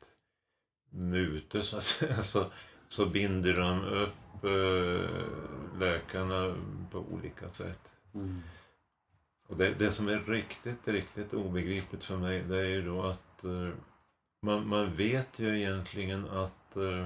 mute så, att säga, så, så binder de upp eh, läkarna på olika sätt. Mm. Och det, det som är riktigt, riktigt obegripligt för mig, det är ju då att eh, Man, man vet ju egentligen att, uh,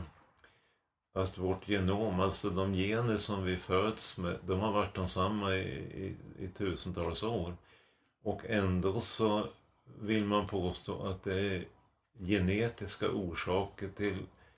att vårt genom, alltså de gener som vi föds med, de har varit densamma i, i, i tusentals år. Och ändå så vill man påstå att det är genetiska orsaker till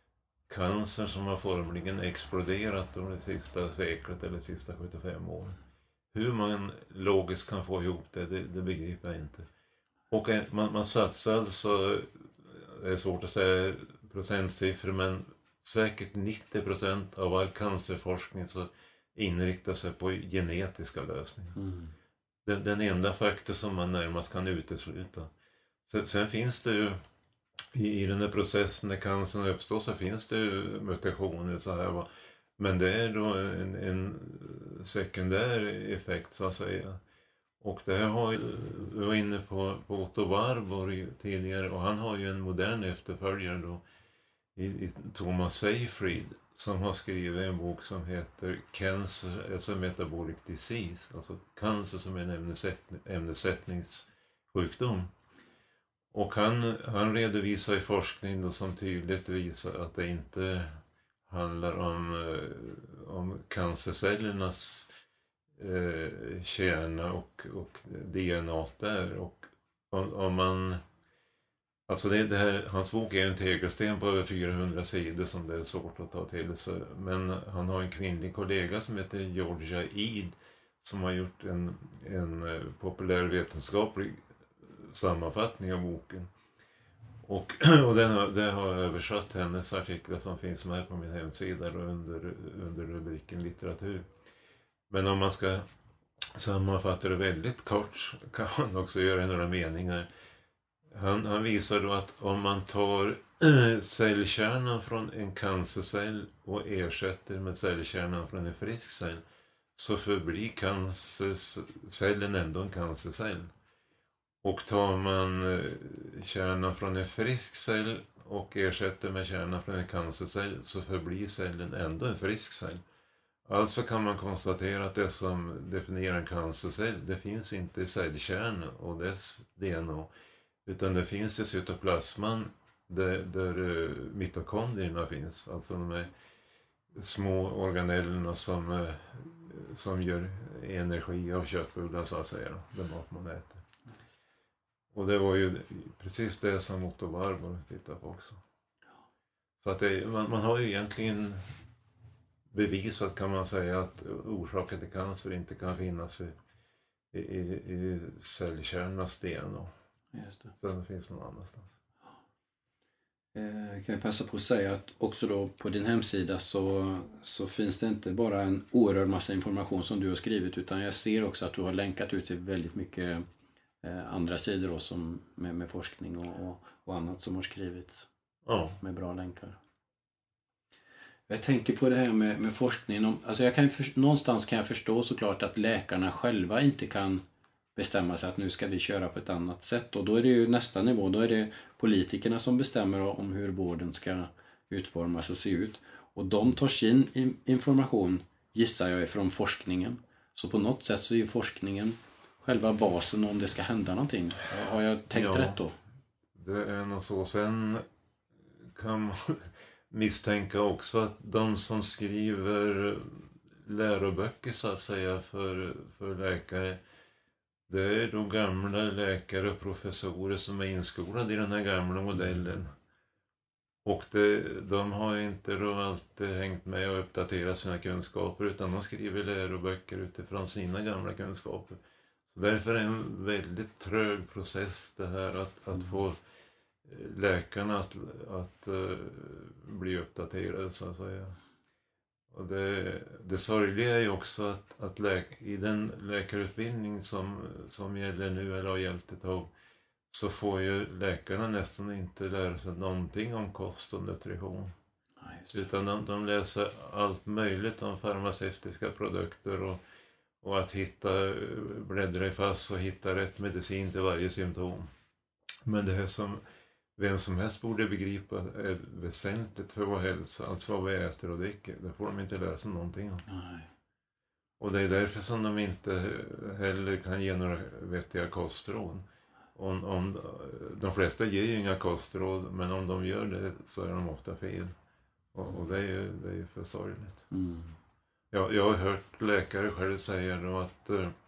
cancer som har formligen exploderat under det sista seklet eller de sista sjuttiofem åren. Hur man logiskt kan få ihop det, det, det begriper jag inte. Och man, man satsar alltså, det är svårt att säga procentsiffror, men säkert nittio procent av all cancerforskning så inriktar sig på genetiska lösningar. Mm. Den, den enda faktor som man närmast kan utesluta. Sen, sen finns det ju i, i den här processen när cancern uppstår, så finns det ju mutationer så här, va? Men det är då en, en sekundär effekt så att säga. Och det här har ju, vi var inne på, på Otto Warburg tidigare, och han har ju en modern efterföljare då i, i Thomas Seyfried, som har skrivit en bok som heter Cancer as a Metabolic Disease, alltså cancer som en ämnessättning, ämnessättningssjukdom. Och han, han redovisar i forskning då som tydligt visar att det inte handlar om, om cancercellernas Eh, kärna och, och D N A där, och om, om man alltså det, det här, hans bok är en tegelsten på över fyrahundra sidor som det är svårt att ta till sig, men han har en kvinnlig kollega som heter Georgia Ede som har gjort en, en populärvetenskaplig sammanfattning av boken, och, och den har, det har översatt hennes artiklar som finns med på min hemsida under, under rubriken litteratur. Men om man ska sammanfatta det väldigt kort kan man också göra några meningar. Han, han visar då att om man tar äh, cellkärnan från en cancercell och ersätter med cellkärnan från en frisk cell, så förblir cancercellen ändå en cancercell. Och tar man äh, kärnan från en frisk cell och ersätter med kärnan från en cancercell så förblir cellen ändå en frisk cell. Alltså kan man konstatera att det som definierar en cancercell, det finns inte i cellkärnan och dess D N A, utan det finns i cytoplasman där, där mitokondrierna finns, alltså de här små organellerna som, som gör energi av köttbullar så att säga, den mat man äter. Och det var ju precis det som Otto Warburg tittade på också. Så att det, man, man har ju egentligen bevisat, kan man säga, att orsaken till cancer inte kan finnas i, i, i cellkärnornas D N A. Just det. Den finns någon annanstans. Eh, kan jag passa på att säga att också då på din hemsida så, så finns det inte bara en oerhörd massa information som du har skrivit, utan jag ser också att du har länkat ut till väldigt mycket eh, andra sidor då, som med, med forskning och, och, och annat som har skrivits. Ja. Med bra länkar. Jag tänker på det här med, med forskningen. Om, alltså jag kan för, någonstans kan jag förstå såklart att läkarna själva inte kan bestämma sig att nu ska vi köra på ett annat sätt. Och då är det ju nästa nivå. Då är det politikerna som bestämmer om hur vården ska utformas och se ut. Och de tar sin information, gissar jag, från forskningen. Så på något sätt så är ju forskningen själva basen om det ska hända någonting. Har jag tänkt Ja, rätt då? Det är nog så. Sen kan man misstänka också att de som skriver läroböcker så att säga för, för läkare, det är då gamla läkare och professorer som är inskolade i den här gamla modellen. Och det, de har inte då alltid hängt med och uppdaterat sina kunskaper, utan de skriver läroböcker utifrån sina gamla kunskaper. Så därför är det en väldigt trög process det här att, att få läkarna att, att uh, bli uppdaterade så att säga. Och det, det sorgliga är ju också att, att läk, i den läkarutbildning som, som gäller nu eller har gällt ett tag, så får ju läkarna nästan inte lära sig någonting om kost och nutrition. Ja, utan de, de läser allt möjligt om farmaceutiska produkter och, och att hitta, bläddra i fast och hitta rätt medicin till varje symptom. Men det här som vem som helst borde begripa är väsentligt för vår hälsa, alltså vad vi äter och dricker. Det får de inte läsa någonting om. Nej. Och det är därför som de inte heller kan ge några vettiga kostråd. Om, om, de flesta ger ju inga kostråd, men om de gör det så är de ofta fel. Och, och det är ju, det är ju för sorgligt. Mm. Jag, jag har hört läkare själv säga då att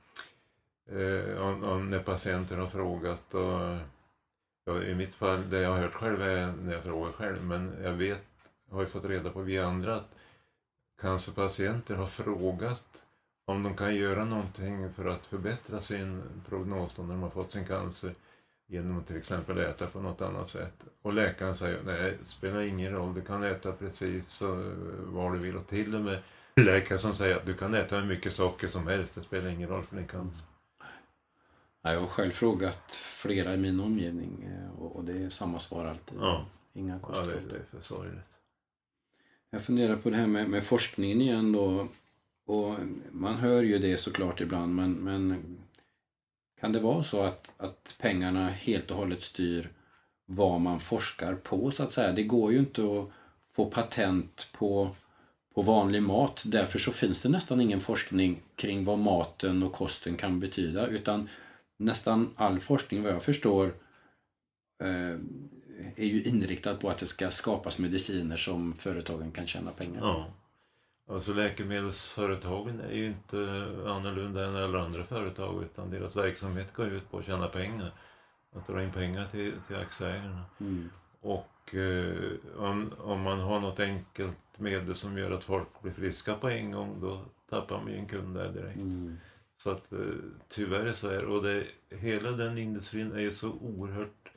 eh, om, om när patienter har frågat och ja, i mitt fall, det jag har hört själv är när jag frågar själv, men jag vet, har ju fått reda på via andra att cancerpatienter har frågat om de kan göra någonting för att förbättra sin prognos när de har fått sin cancer genom att till exempel äta på något annat sätt. Och läkaren säger, nej, det spelar ingen roll, du kan äta precis vad du vill, och till och med läkare som säger att du kan äta hur mycket socker som helst, det spelar ingen roll för din cancer. Jag har själv frågat flera i min omgivning och det är samma svar alltid. Ja, Inga kostråd. ja det, det är för sorgligt. Jag funderar på det här med, med forskningen igen då. Och man hör ju det såklart ibland, men, men kan det vara så att, att pengarna helt och hållet styr vad man forskar på så att säga? Det går ju inte att få patent på, på vanlig mat. Därför så finns det nästan ingen forskning kring vad maten och kosten kan betyda, utan nästan all forskning vad jag förstår eh, är ju inriktad på att det ska skapas mediciner som företagen kan tjäna pengar på. Ja, alltså läkemedelsföretagen är ju inte annorlunda än alla andra företag, utan deras verksamhet går ut på att tjäna pengar. Att dra in pengar till, till aktieägarna. Mm. Och eh, om, om man har något enkelt medel som gör att folk blir friska på en gång, då tappar man ju en kund där direkt. Mm. Så att eh, tyvärr så är och det, hela den industrin är ju så oerhört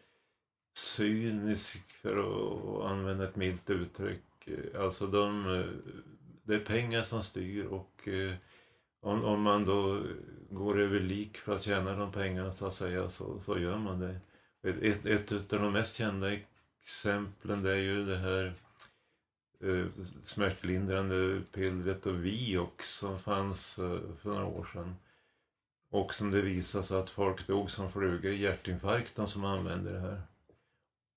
cynisk, för att använda ett milt uttryck. Alltså de, det är pengar som styr, och eh, om, om man då går över lik för att tjäna de pengarna så att säga, så, så gör man det. Ett, ett, ett av de mest kända exemplen, det är ju det här eh, smärtlindrande pillret och Vioxx som fanns eh, för några år sedan. Och som det visade sig att folk dog som flugor i hjärtinfarkten som använde det här.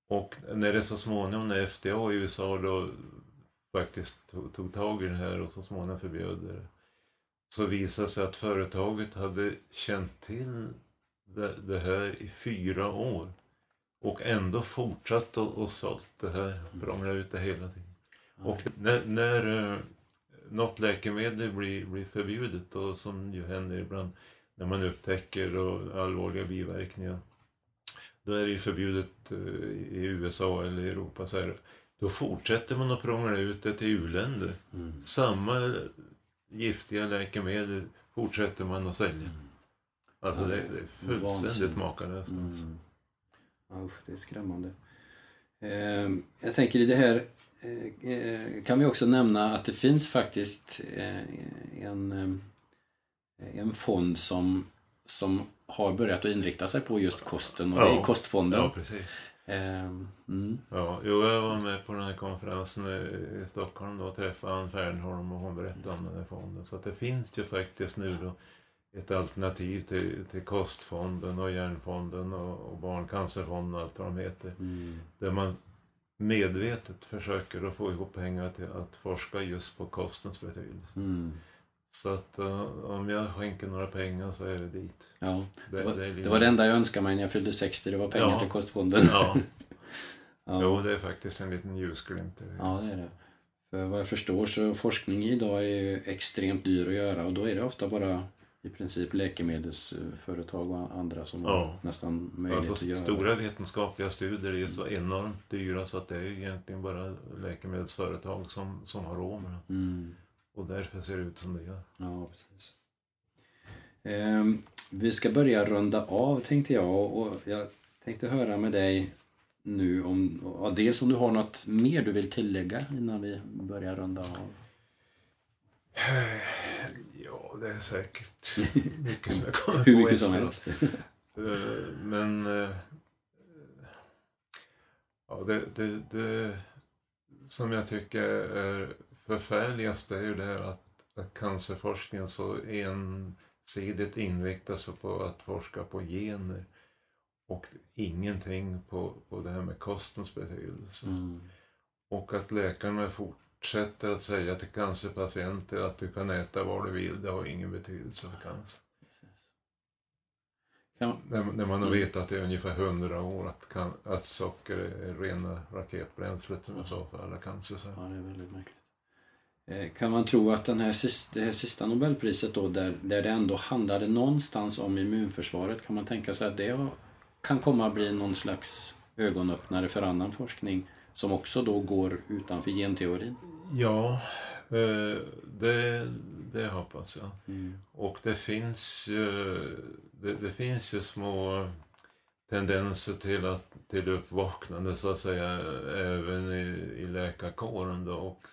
Och när det så småningom, när F D A i U S A då faktiskt tog, tog tag i det här och så småningom förbjöd det, så visade sig att företaget hade känt till det, det här i fyra år och ändå fortsatt och, och sålt det här, prångla ut det hela tiden. Mm. Och när, när uh, något läkemedel blir, blir förbjudet, och som ju händer ibland när man upptäcker då allvarliga biverkningar, då är det ju förbjudet uh, i U S A eller Europa, så här, då fortsätter man att prångla ut det till u-länder. Mm. Samma giftiga läkemedel fortsätter man att sälja. Mm. Alltså ja, det, det är fullständigt makalöst. Mm. Alltså. Usch, det är skrämmande. Eh, jag tänker i det här eh, kan vi också nämna att det finns faktiskt eh, en, eh, en fond som, som har börjat att inrikta sig på just kosten, och ja, det är Kostfonden. Ja, precis. Eh, mm. Ja, jo, jag var med på den här konferensen i Stockholm då och träffade Ann Fernholm, och hon berättade om den här fonden. Så att det finns ju faktiskt nu då ett alternativ till, till Kostfonden och Hjärnfonden och, och Barncancerfonden och allt vad de heter. Mm. Där man medvetet försöker att få ihop pengar till att forska just på kostens betydelse. Mm. Så att uh, om jag skänker några pengar så är det dit. Ja, det, det, var, det, det var det enda jag önskade mig när jag fyllde sextio, det var pengar ja. till Kostfonden. Ja. Ja. Jo, det är faktiskt en liten ljusglimt. Ja, det är det. För vad jag förstår så forskning idag är ju extremt dyr att göra, och då är det ofta bara i princip läkemedelsföretag och andra som ja. har nästan möjlighet alltså, att göra. Stora vetenskapliga studier är så enormt dyra så att det är ju egentligen bara läkemedelsföretag som, som har råd med det. Mm. Och därför ser det ut som det gör. Ja, precis. Eh, vi ska börja runda av, tänkte jag, och jag tänkte höra med dig nu om, ja, dels om du har något mer du vill tillägga innan vi börjar runda av. Ja, det är säkert mycket som jag kommer Hur mycket som helst. Men ja, det, det, det som jag tycker är förfärligast är ju det här att, att cancerforskningen så ensidigt inriktar sig på att forska på gener och ingenting på, på det här med kostens betydelse. Mm. Och att läkarna fortsätter att säga till cancerpatienter att du kan äta vad du vill, det har ingen betydelse för cancer. Ja. När, när man har vetat att det är ungefär hundra år att, kan, att socker är rena raketbränslet som jag sa för alla cancer. Ja, det är väldigt märkligt. Eh, kan man tro att den här sista, det här sista Nobelpriset då, där, där det ändå handlade någonstans om immunförsvaret, kan man tänka sig att det kan komma att bli någon slags ögonöppnare för annan forskning som också då går utanför genteorin? Ja, det, det hoppas jag. Mm. Och det finns ju det, det finns ju små tendenser till att till uppvaknande så att säga även i, i läkarkåren då, och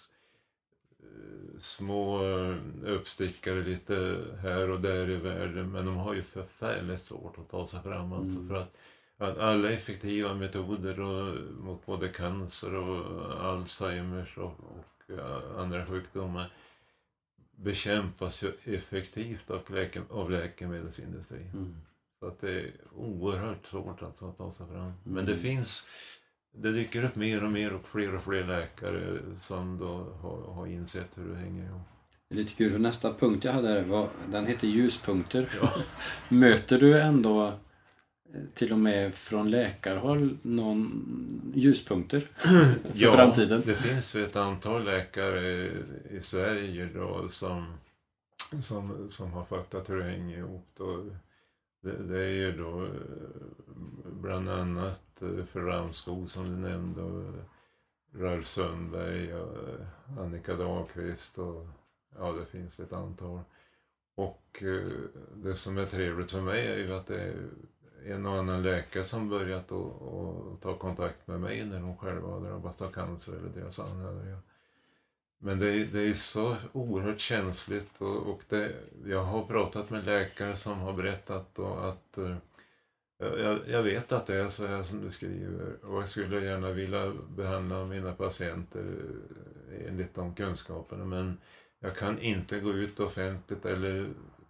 små uppstickare lite här och där i världen, men de har ju förfärligt svårt att ta sig fram alltså, mm. för att att alla effektiva metoder och, mot både cancer och Alzheimers och, och andra sjukdomar bekämpas ju effektivt av, läke, av läkemedelsindustrin. Mm. Så att det är oerhört svårt alltså att ta sig fram. Mm. Men det finns, det dyker upp mer och mer och fler och fler läkare som då har, har insett hur det hänger ihop. Det är lite kul, för nästa punkt jag hade var, den heter ljuspunkter. Ja. Möter du ändå till och med från läkarhåll någon ljuspunkter för ja, framtiden? Det finns ett antal läkare i Sverige då som, som, som har fattat hur det hänger ihop. Då. Det, det är ju då bland annat för Ramskog som du nämnde, och Ralf Sundberg och Annika Dahlqvist, och ja, det finns ett antal. Och det som är trevligt för mig är ju att det är en och annan läkare som börjat att, att ta kontakt med mig när de själva har drabbats av cancer eller deras anhöriga. Men det är, det är så oerhört känsligt, och, och det, jag har pratat med läkare som har berättat då att uh, jag, jag vet att det är så här som du skriver, och jag skulle gärna vilja behandla mina patienter enligt de kunskaperna, men jag kan inte gå ut offentligt eller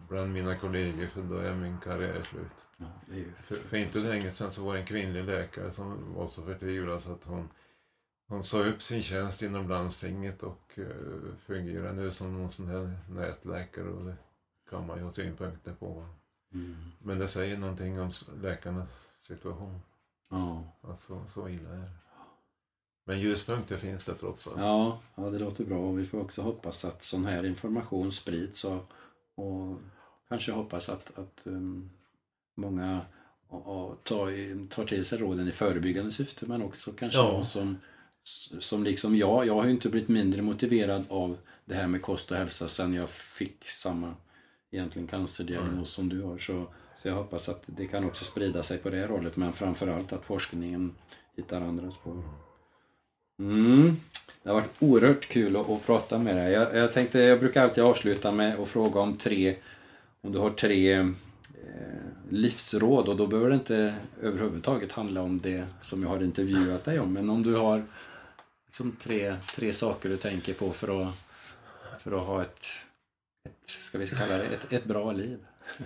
bland mina kollegor, för då är min karriär slut. Ja, det är ju För, för inte så länge sedan så var det en kvinnlig läkare som var så förtvivlad så att hon, hon sa upp sin tjänst inom landstinget och uh, fungerar nu som någon sån här nätläkare, och det kan man ju ha synpunkter på. Mm. Men det säger någonting om läkarnas situation. Ja. Alltså, så illa är det. Men ljuspunkter finns det trots allt. Ja, ja, det låter bra, och vi får också hoppas att sån här information sprids och, och kanske hoppas att, att um, många och, och tar, tar till sig råden i förebyggande syfte, men också kanske ja. de som, som liksom jag, jag har ju inte blivit mindre motiverad av det här med kost och hälsa sen jag fick samma egentligen cancerdiagnos mm. som du har, så, så jag hoppas att det kan också sprida sig på det här hållet, men framförallt att forskningen hittar andra spår. Mm. Det har varit oerhört kul att, att prata med dig. Jag, jag tänkte, jag brukar alltid avsluta med att fråga om tre, om du har tre eh, livsråd, och då behöver det inte överhuvudtaget handla om det som jag har intervjuat dig om, men om du har liksom tre, tre saker du tänker på för att, för att ha ett, ett, ska vi kalla det, ett, ett bra liv.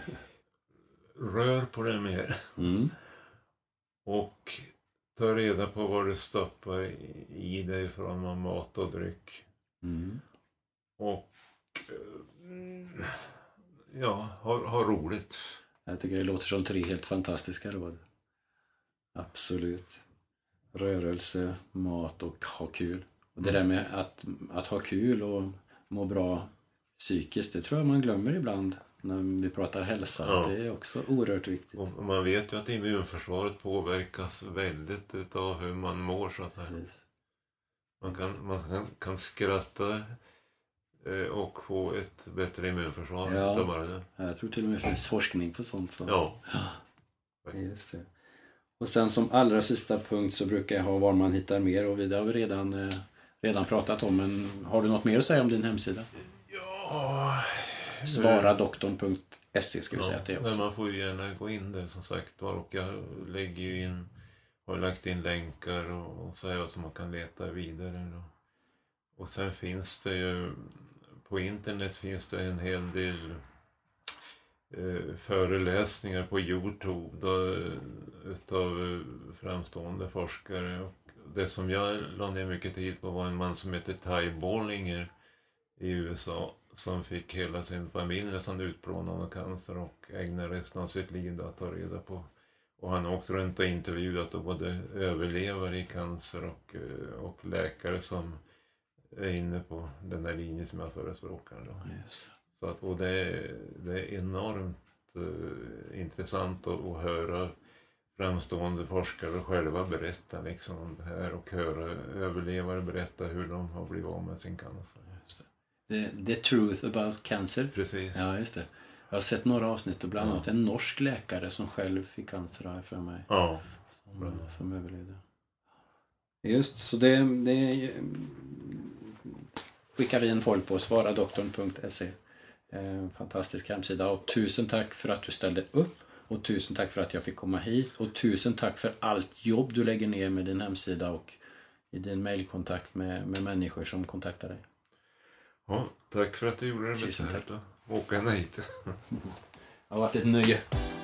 Rör på det mer. Mm. Och ta reda på vad du stoppar i dig från mat och dryck. Mm. Och ja, ha, ha roligt. Jag tycker det låter som tre helt fantastiska råd. Absolut. Rörelse, mat och ha kul. Och det där med att, att ha kul och må bra psykiskt, det tror jag man glömmer ibland när vi pratar hälsa. Ja. Det är också oerhört viktigt. Och man vet ju att immunförsvaret påverkas väldigt utav hur man mår, så att säga. Man kan, man kan, kan skratta eh, och få ett bättre immunförsvar. Ja, utav bara det. Jag tror till och med det finns forskning på sånt. Så. Ja. Ja, just det. Och sen som allra sista punkt så brukar jag ha var man hittar mer, och det har vi redan, eh, redan pratat om, men har du något mer att säga om din hemsida? Ja... Svaradoktorn punkt se ska vi ja, säga att det är också. Men man får ju gärna gå in där som sagt, och jag lägger ju in, har lagt in länkar och, och så här som man kan leta vidare då. Och sen finns det ju på internet finns det en hel del eh, föreläsningar på YouTube då, utav framstående forskare, och det som jag la ner mycket tid på var en man som heter Ty Bollinger i U S A, som fick hela sin familj nästan utplånad av cancer och ägnar resten av sitt liv att ta reda på. Och han har också runt och intervjuat och både överlevare i cancer och, och läkare som är inne på den här linjen som jag förespråkar. Då. Just det. Så att, och det är, det är enormt uh, intressant att, att höra framstående forskare själva berätta liksom om det här, och höra överlevare berätta hur de har blivit av med sin cancer. Just det. The, the truth about cancer. Precis. Ja, just det. Jag har sett några avsnitt och bland annat ja. en norsk läkare som själv fick cancer här för mig. Ja. Som, som överlevde. Just, så det, det skickar vi en folk på svaradoktorn punkt se. Eh, fantastisk hemsida, och tusen tack för att du ställde upp, och tusen tack för att jag fick komma hit, och tusen tack för allt jobb du lägger ner med din hemsida och i din mejlkontakt med, med människor som kontaktar dig. Ja, tack för att du gjorde det besväret att åka hit. Det har varit ett nöje.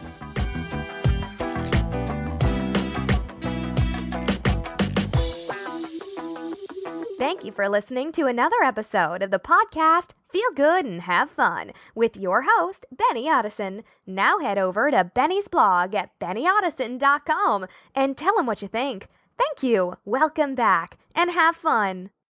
Thank you for listening to another episode of the podcast Feel Good and Have Fun with your host, Benny Ottison. Now head over to Benny's blog at benny ottison dot com and tell him what you think. Thank you, welcome back, and have fun.